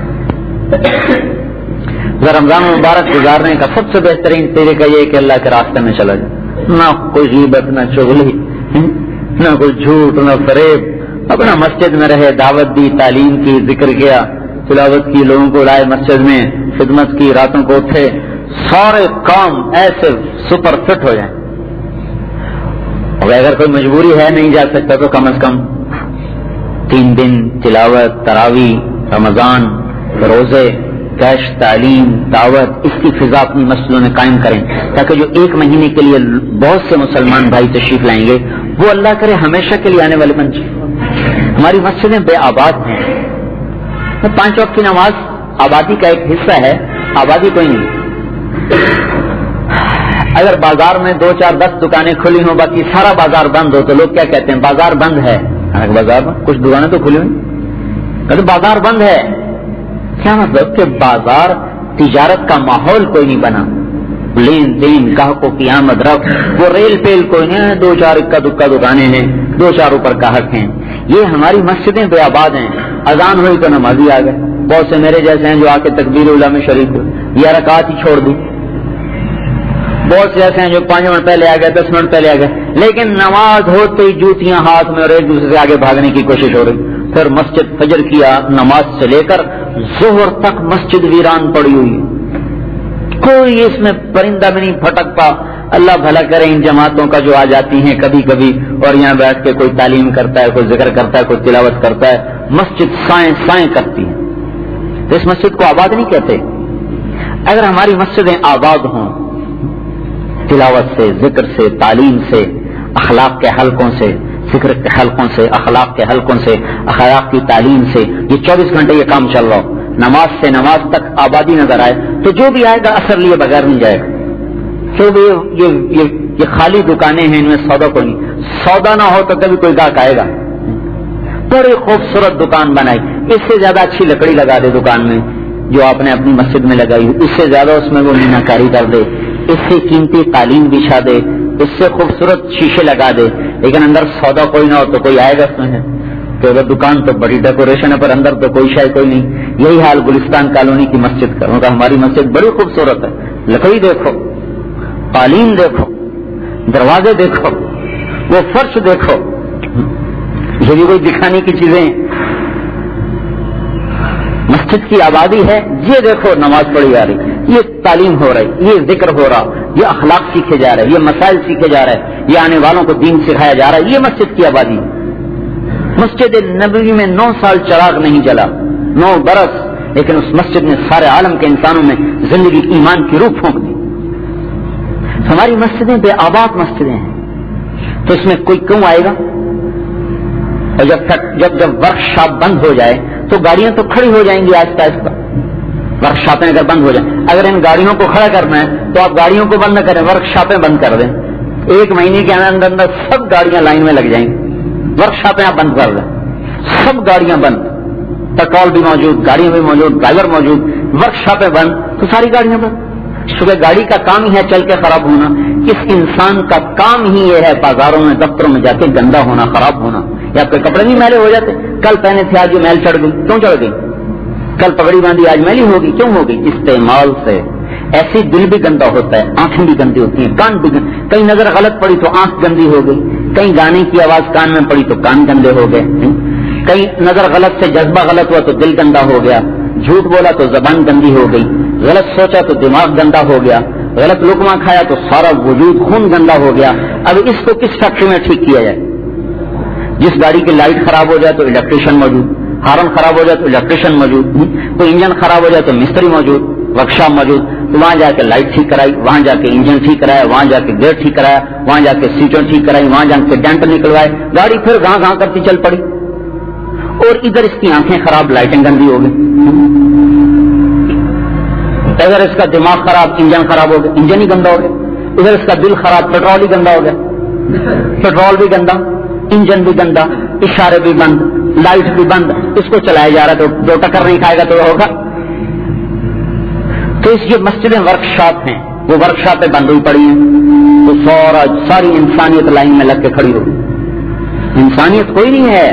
رمضان مبارک گزارنے کا سب سے بہترین طریقہ یہ کہ اللہ کے راستے میں چلا جائے, نہ کوئی غیبت, نہ چغلی, نہ کوئی جھوٹ, نہ فریب, اپنا مسجد میں رہے, دعوت دی, تعلیم کی, ذکر کیا, تلاوت کی، لوگوں کو لائے مسجد میں، خدمت کی، راتوں کو اٹھے، سارے کام ایسے سپر فٹ ہو جائیں. اور اگر کوئی مجبوری ہے نہیں جا سکتا تو کم از کم 3 دن تلاوت، تراویح، رمضان، روزے، کیش، تعلیم، دعوت، اس کی فضا اپنی مسجدوں میں قائم کریں، تاکہ جو 1 مہینے کے لیے بہت سے مسلمان بھائی تشریف لائیں گے وہ اللہ کرے ہمیشہ کے لیے آنے والے بن جائیں. ہماری مسجدیں بے آباد ہیں. 5 وقت کی نماز آبادی کا ایک حصہ ہے، آبادی کوئی نہیں. اگر بازار میں 2 4 10 دکانیں کھلی ہوں، باقی سارا بازار بند ہو، تو لوگ کیا کہتے ہیں؟ بازار بند ہے. بازار میں کچھ دکانیں تو کھلی ہوئی، کہتے بازار بند ہے. کیا مطلب؟ کہ بازار تجارت کا ماحول کوئی نہیں بنا، لین دین، گاہکوں کی آمد رفت، وہ ریل پیل کوئی نہیں ہے. 2 4 اکا دکا دکانیں ہیں، 2 4 اوپر گاہک ہیں. یہ ہماری مسجدیں بے آباد ہیں. اذان ہوئی تو نمازی آ گئے. بہت سے میرے جیسے ہیں جو آ کے تکبیر اولیٰ میں شریک ہوئے، یہ رکعت ہی چھوڑ دی. بہت سے ایسے ہیں جو 5 منٹ پہلے آ گئے، 10 منٹ پہلے آ گئے، لیکن نماز ہوتے ہی جوتیاں ہاتھ میں اور ایک دوسرے سے آگے بھاگنے کی کوشش ہو رہی. پھر مسجد فجر کی نماز سے لے کر ظہر تک مسجد ویران پڑی ہوئی ہے. کوئی اس میں پرندہ بھی نہیں پھٹکتا. اللہ بھلا کرے ان جماعتوں کا جو آ جاتی ہیں کبھی کبھی اور یہاں بیٹھ کے کوئی تعلیم کرتا ہے، کوئی ذکر کرتا ہے، کوئی تلاوت کرتا ہے، مسجد سائیں سائیں کرتی ہے. تو اس مسجد کو آباد نہیں کہتے. اگر ہماری مسجدیں آباد ہوں، تلاوت سے، ذکر سے، تعلیم سے، اخلاق کے حلقوں سے، ذکر کے حلقوں سے، اخلاق کے حلقوں سے، اخلاق کی تعلیم سے، یہ 24 گھنٹے یہ کام چل رہا ہو، نماز سے نماز تک آبادی نظر آئے، تو جو بھی آئے گا اثر لیے بغیر نہیں جائے گا. کیونکہ یہ خالی دکانیں ہیں، ان میں سودا کوئی نہیں. سودا نہ ہو تو کبھی کوئی گاہک آئے گا. بڑی خوبصورت دکان بنائی، اس سے زیادہ اچھی لکڑی لگا دے دکان میں جو آپ نے اپنی مسجد میں لگائی، اس سے زیادہ اس میں وہ مینہ کاری کر دے، اس سے قیمتی قالین بچھا دے، اس سے خوبصورت شیشے لگا دے، لیکن اندر سودا کوئی نہ ہو تو کوئی آئے گا اس میں؟ تو اگر دکان تو بڑی ڈیکوریشن ہے پر اندر تو کوئی شے کوئی نہیں. یہی حال گلستان کالونی کی مسجد کا ہوگا. ہماری مسجد بڑی خوبصورت ہے، لکڑی دیکھو، قالین دیکھو، دروازے دیکھو، وہ فرش دیکھو، یہ بھی کوئی دکھانے کی چیزیں. مسجد کی آبادی ہے، یہ دیکھو نماز پڑھی جا رہی، یہ تعلیم ہو رہی، یہ ذکر ہو رہا، یہ اخلاق سیکھے جا رہے، یہ مسائل سیکھے جا رہے، یہ آنے والوں کو دین سکھایا جا رہا ہے. یہ مسجد کی آبادی. مسجد نبوی میں 9 سال چراغ نہیں جلا، 9 برس، لیکن اس مسجد نے سارے عالم کے انسانوں میں زندگی ایمان کی روح پھونک دی. ہماری مسجدیں بے آباد مسجدیں ہیں، تو اس میں کوئی کیوں آئے گا؟ اور جب ورک شاپ بند ہو جائے تو گاڑیاں تو کھڑی ہو جائیں گی آہستہ آہستہ. ورک شاپیں اگر بند ہو جائیں، اگر ان گاڑیوں کو کھڑا کرنا ہے تو آپ گاڑیوں کو بند نہ کریں، ورک شاپیں بند کر دیں. 1 مہینے کے اندر اندر سب گاڑیاں لائن میں لگ جائیں گی. ورک شاپیں آپ بند کر دیں، سب گاڑیاں بند، پیٹرول بھی موجود، گاڑیاں بھی موجود، ڈرائیور موجود، ورک شاپیں بند تو ساری گاڑیاں بند. صبح گاڑی کا کام ہی ہے چل کے خراب ہونا. اس انسان کا کام ہی یہ ہے بازاروں میں دفتروں میں جا کے گندا ہونا، خراب ہونا. یا آپ کے کپڑے نہیں میلے ہو جاتے، کل پہنے تھے آج میل چڑھ گئی، کیوں چڑھ گئی؟ کل پگڑی باندھی آج میلی ہوگی، کیوں ہوگی؟ استعمال سے. ایسی دل بھی گندا ہوتا ہے، آنکھیں بھی گندی ہوتی ہیں، کان بھی گندے. کہیں نظر غلط پڑی تو آنکھ گندی ہو گئی، کہیں گانے کی آواز کان میں پڑی تو کان گندے ہو گئے، کہیں نظر غلط سے جذبہ غلط ہوا تو دل گندا ہو گیا، جھوٹ بولا تو زبان گندی ہو گئی، غلط سوچا تو دماغ گندا ہو گیا، غلط لقمہ کھایا تو سارا وجود خون گندا ہو گیا. اب اس کو کس فیکٹری میں ٹھیک کیا جائے؟ جس گاڑی کی لائٹ خراب ہو جائے تو الیکٹریشین موجود، ہارن خراب ہو جائے تو الیکٹریشین موجود، کوئی انجن خراب ہو جائے تو مستری موجود، ورکشاپ موجود. تو وہاں جا کے لائٹ ٹھیک کرائی، وہاں جا کے انجن ٹھیک کرایا، وہاں جا کے گیئر ٹھیک کرایا، وہاں جا کے سیٹیں ٹھیک کرائی، وہاں جا کے ڈینٹ نکلوائے، گاڑی پھر گاں گاں کرتی چل پڑی. اور ادھر اس کی آنکھیں خراب، لائٹیں گندی ہو گئی. ادھر اس کا دماغ خراب، انجن خراب ہو گیا، انجن ہی گندا ہو گیا. ادھر اس کا دل خراب، پیٹرول ہی گندا ہو گیا، پیٹرول بھی گندا، انجن بھی گندا، اشارے بھی بند، لائٹ بھی بند. اس کو چلایا جا رہا تو جو ٹکر نہیں کھائے گا تو ہوگا. تو اس یہ مسجدیں ورک شاپ ہیں، وہ ورک شاپیں بند ہوئی پڑی ہیں تو ساری انسانیت لائن میں لگ کے کھڑی ہوگی. انسانیت کوئی نہیں ہے،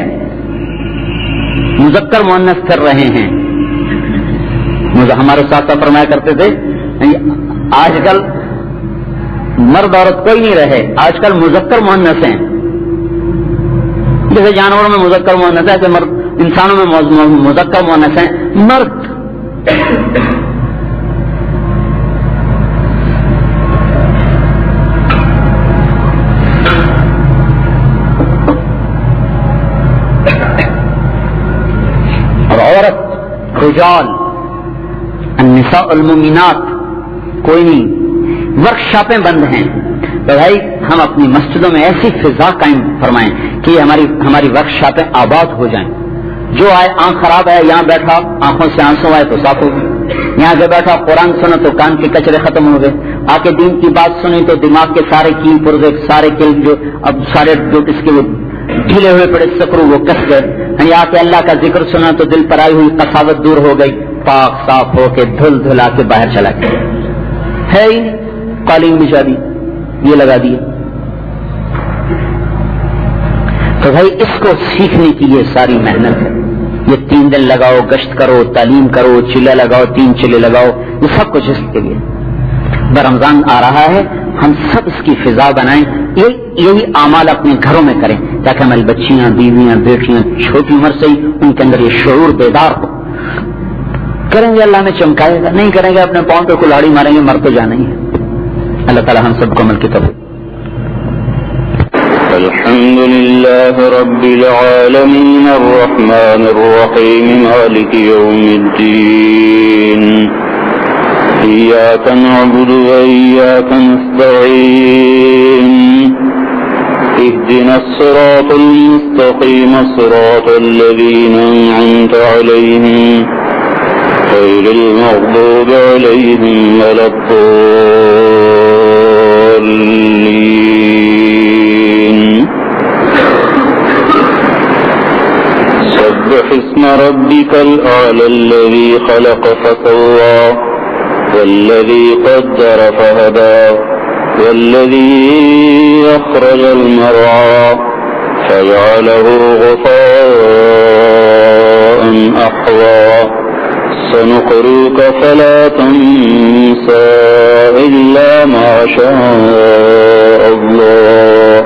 مذکر مؤنث کر رہے ہیں. ہمارے ساتھ فرمایا کرتے تھے آج کل مرد عورت کوئی نہیں رہے، آج کل مذکر مؤنث ہیں. جیسے جانوروں میں مذکر مؤنث ہے کہ مرد इंसानों में मुज़क्कर मुअन्नस है मर्द। और औरत रिजाल अन्निसा उल मुमिनात कोई नहीं। वर्कशॉपें बंद हैं तो भाई हम अपनी मस्जिदों में ऐसी फिजा कायम फरमाएं कि हमारी वर्कशॉपें आबाद हो जाएं। जो आए आंख खराब है, यहाँ बैठा आंखों से आंसू आए तो साफ हो गए, यहाँ से बैठा कुरान सुनो तो कान के कचरे खत्म हो गए, आके दीन की बात सुनी तो दिमाग के सारे कील पुर्जे सारे किल जो अब सारे जो इसके वो ढीले हुए पड़े सकरू वो कस गए। आके अल्लाह का जिक्र सुना तो दिल पर आई हुई कसावत दूर हो गई, पाक साफ होके धुल धुला के बाहर चला गया। है ही कालीन बिछा दी, ये लगा दिए। तो भाई इसको सीखने की ये सारी मेहनत है। ये 3 दिन लगाओ, गश्त करो, तालीम करो, चिल्ले लगाओ, 3 चिल्ले लगाओ, ये सब कुछ इसके लिए। रमजान आ रहा है, हम सब इसकी फिजा बनाएं, यही आमाल अपने घरों में करें ताकि हमारी बच्चियां, बीवियां, बेटियां छोटी उम्र से ही उनके अंदर ये शऊर बेदार हो। करेंगे अल्लाह में चमकाएगा, नहीं करेंगे अपने पांव पे कुल्हाड़ी मारेंगे, मर तो जाना ही है। अल्लाह ताला हम सबको अमल की तौफीक। अल्हम्दुलिल्लाह रब्बिल आलमीन अर्रहमानिर रहीम मालिकि यौमिद्दीन इय्याका नअबुदु व इय्याका नस्तईन इहदिनस सिरातल मुस्तक़ीम सिरातल लज़ीना अनअमता अलैहिम गैरिल मग़दूबि अलैहिम वलद्दाल्लीन। सब्बिह इस्म रब्बिकल आला अल्लज़ी खलक़ फसव्वा वल्लज़ी क़द्दर फहदा वल्लज़ी अख़रजल मरअा फजअलहु गुफ़ाअन अहवा सनुक़रिउक फला तंसा इल्ला मा शाअ अल्लाह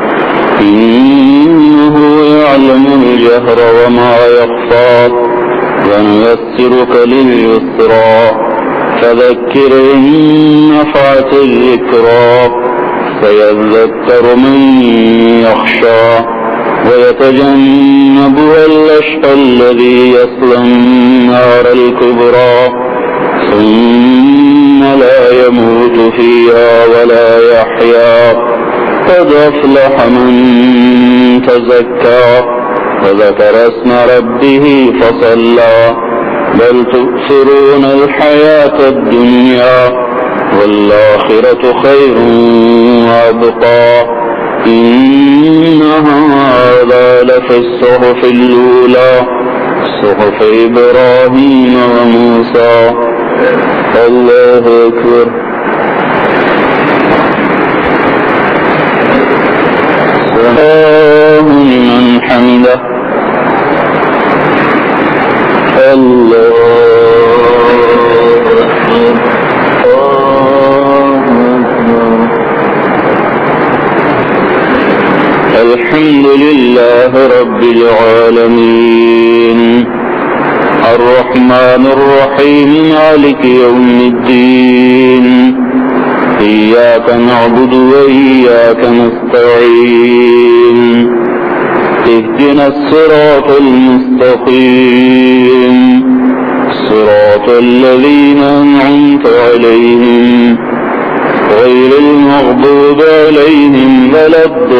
इन्नहु यअलमुल जहर व मा यख़फ़ा वनुयस्सिरुक लिल-युस्रा फذكر إن نفعت الذكرى سيذكر من يخشى ويتجنبها الأشقى الذي يصلى النار الكبرى ثم لا يموت فيها ولا يحيا قد أفلح من تزكى وذكر اسم ربه فصلى بل تؤثرون الحياة الدنيا والآخرة خير وأبقى إن هذا لفي الصحف الأولى صحف إبراهيم وموسى الله أكبر. الله لمن حمده. الله الحمد لله رب العالمين الرحمن الرحيم مالك يوم الدين إياك نعبد وإياك نستعين اهدنا الصراط المستقيم صراط الذين أنعمت عليهم غير المغضوب عليهم ولا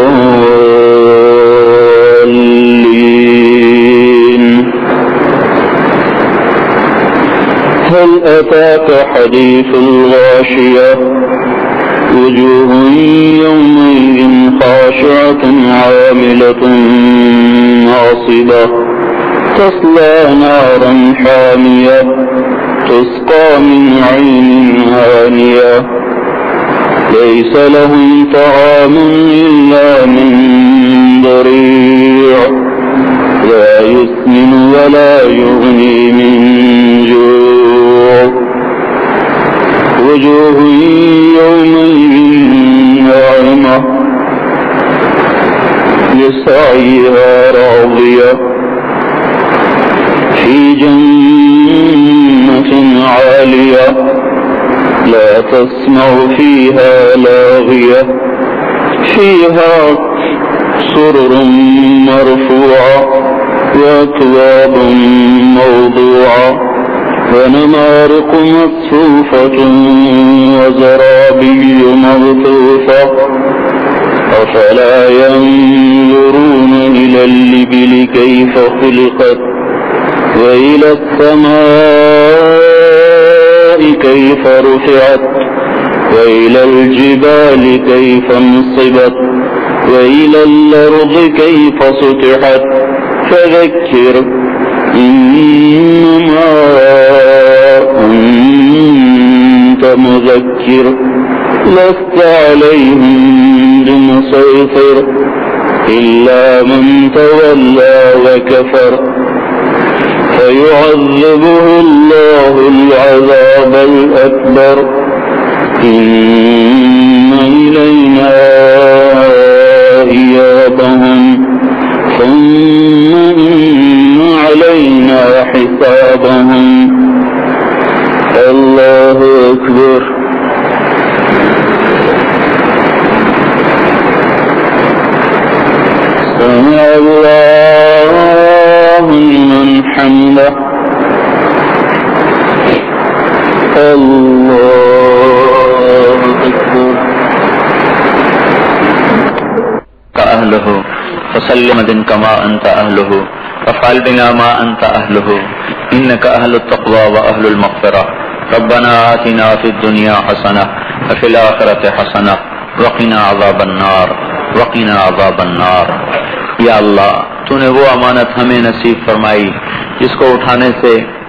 الضالين. هل أتاك حديث الغاشية وجوه يومئذ خاشعة عاملة ناصبة تصلى نارا حامية تسقى من عين آنية ليس لهم طعام إلا من ضريع لا يسمن ولا يغني من جوع وجوه يومئذ ناعمة لسعيها راضية جنة عالية لا تسمع فيها لاغية فيها سرر مرفوعة وأكواب موضوعة ونمارق مصفوفة وزرابي مبثوثة أفلا ينظرون إلى الإبل كيف خلقت وإلى السماء كيف رفعت وإلى الجبال كيف نصبت وإلى الأرض كيف سطحت فذكر إنما أنت مذكر لست عليهم بمسيطر إلا من تولى وكفر فيعذبه الله العذاب الأكبر إن إلينا إيابهم ثم إن علينا حسابهم الله أكبر سمع الله لمن حمده الله أكبر أهله فسلم دن كما أنت أهله وفعل بنا ما أنت أهله إنك أهل التقوى وأهل المغفرة ربنا آتنا في الدنيا حسنة وفي الآخرة حسنة وقنا عذاب النار وقنا عذاب النار. یا اللہ تو نے وہ امانت ہمیں نصیب فرمائی جس کو اٹھانے سے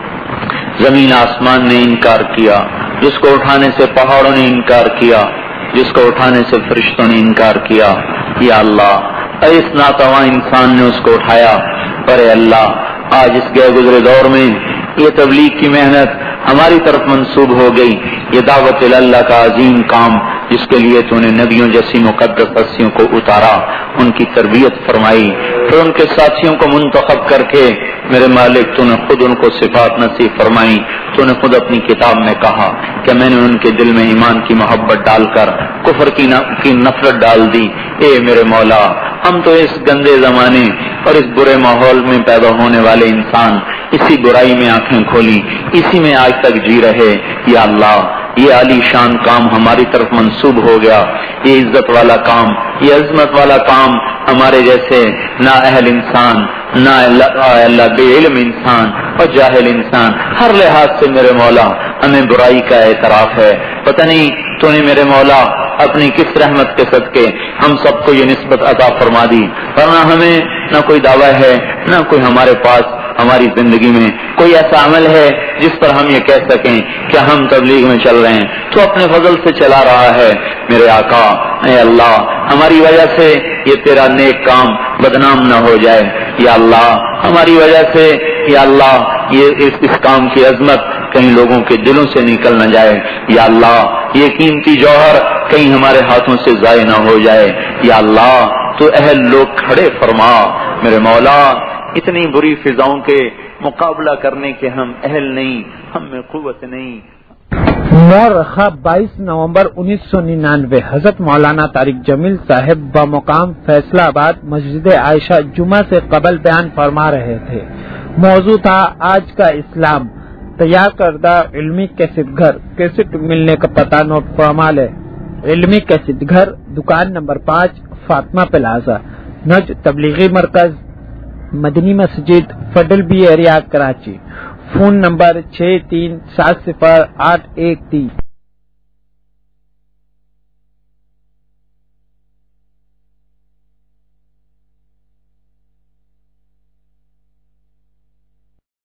زمین آسمان نے انکار کیا، جس کو اٹھانے سے پہاڑوں نے انکار کیا، جس کو اٹھانے سے فرشتوں نے انکار کیا. یا اللہ اس ناتواں انسان نے اس کو اٹھایا، پر اے اللہ آج اس گئے گزرے دور میں یہ تبلیغ کی محنت ہماری طرف منسوب ہو گئی. یہ دعوت اللہ کا عظیم کام جس کے لیے تو نے نبیوں جیسی مقدس ہستیوں کو اتارا، ان کی تربیت فرمائی، پھر ان کے ساتھیوں کو منتخب کر کے میرے مالک تو نے خود ان کو صفات نصیب فرمائی. تو نے خود اپنی کتاب میں کہا کہ میں نے ان کے دل میں ایمان کی محبت ڈال کر کفر کی نفرت ڈال دی. اے میرے مولا ہم تو اس گندے زمانے اور اس برے ماحول میں پیدا ہونے والے انسان اسی برائی میں آنکھیں کھولی، اسی میں آج تک جی رہے. یا اللہ یہ عالی شان کام ہماری طرف منسوب ہو گیا، یہ عزت والا کام، یہ عظمت والا کام ہمارے جیسے نا اہل انسان، نا اللہ بے علم انسان اور جاہل انسان ہر لحاظ سے میرے مولا ہمیں برائی کا اعتراف ہے. پتہ نہیں تو نے میرے مولا اپنی کس رحمت کے صدقے ہم سب کو یہ نسبت عطا فرما دی، ورنہ ہمیں نہ کوئی دعویٰ ہے نہ کوئی ہمارے پاس ہماری زندگی میں کوئی ایسا عمل ہے جس پر ہم یہ کہہ سکیں کہ ہم تبلیغ میں چل رہے ہیں. تو اپنے فضل سے چلا رہا ہے میرے آقا. اے اللہ ہماری وجہ سے یہ تیرا نیک کام بدنام نہ ہو جائے. یا اللہ ہماری وجہ سے یا اللہ یہ اس کام کی عظمت کہیں لوگوں کے دلوں سے نکل نہ جائے. یا اللہ یہ قیمتی جوہر کہیں ہمارے ہاتھوں سے ضائع نہ ہو جائے. یا اللہ تو اہل لوگ کھڑے فرما میرے مولا. اتنی بری فضاؤں کے مقابلہ کرنے کے ہم اہل نہیں، ہم میں قوت نہیں. مورخہ 22 نومبر 1999 حضرت مولانا طارق جمیل صاحب بمقام فیصلہ آباد مسجد عائشہ جمعہ سے قبل بیان فرما رہے تھے. موضوع تھا آج کا اسلام. تیار کردہ علمی کیسٹ گھر، کیسٹ ملنے کا پتہ نوٹ فرما لے. علمی کیسٹ گھر، دکان نمبر 5، فاطمہ پلازا، نج تبلیغی مرکز، مدنی مسجد، federal B area, Karachi. Phone number 63708113.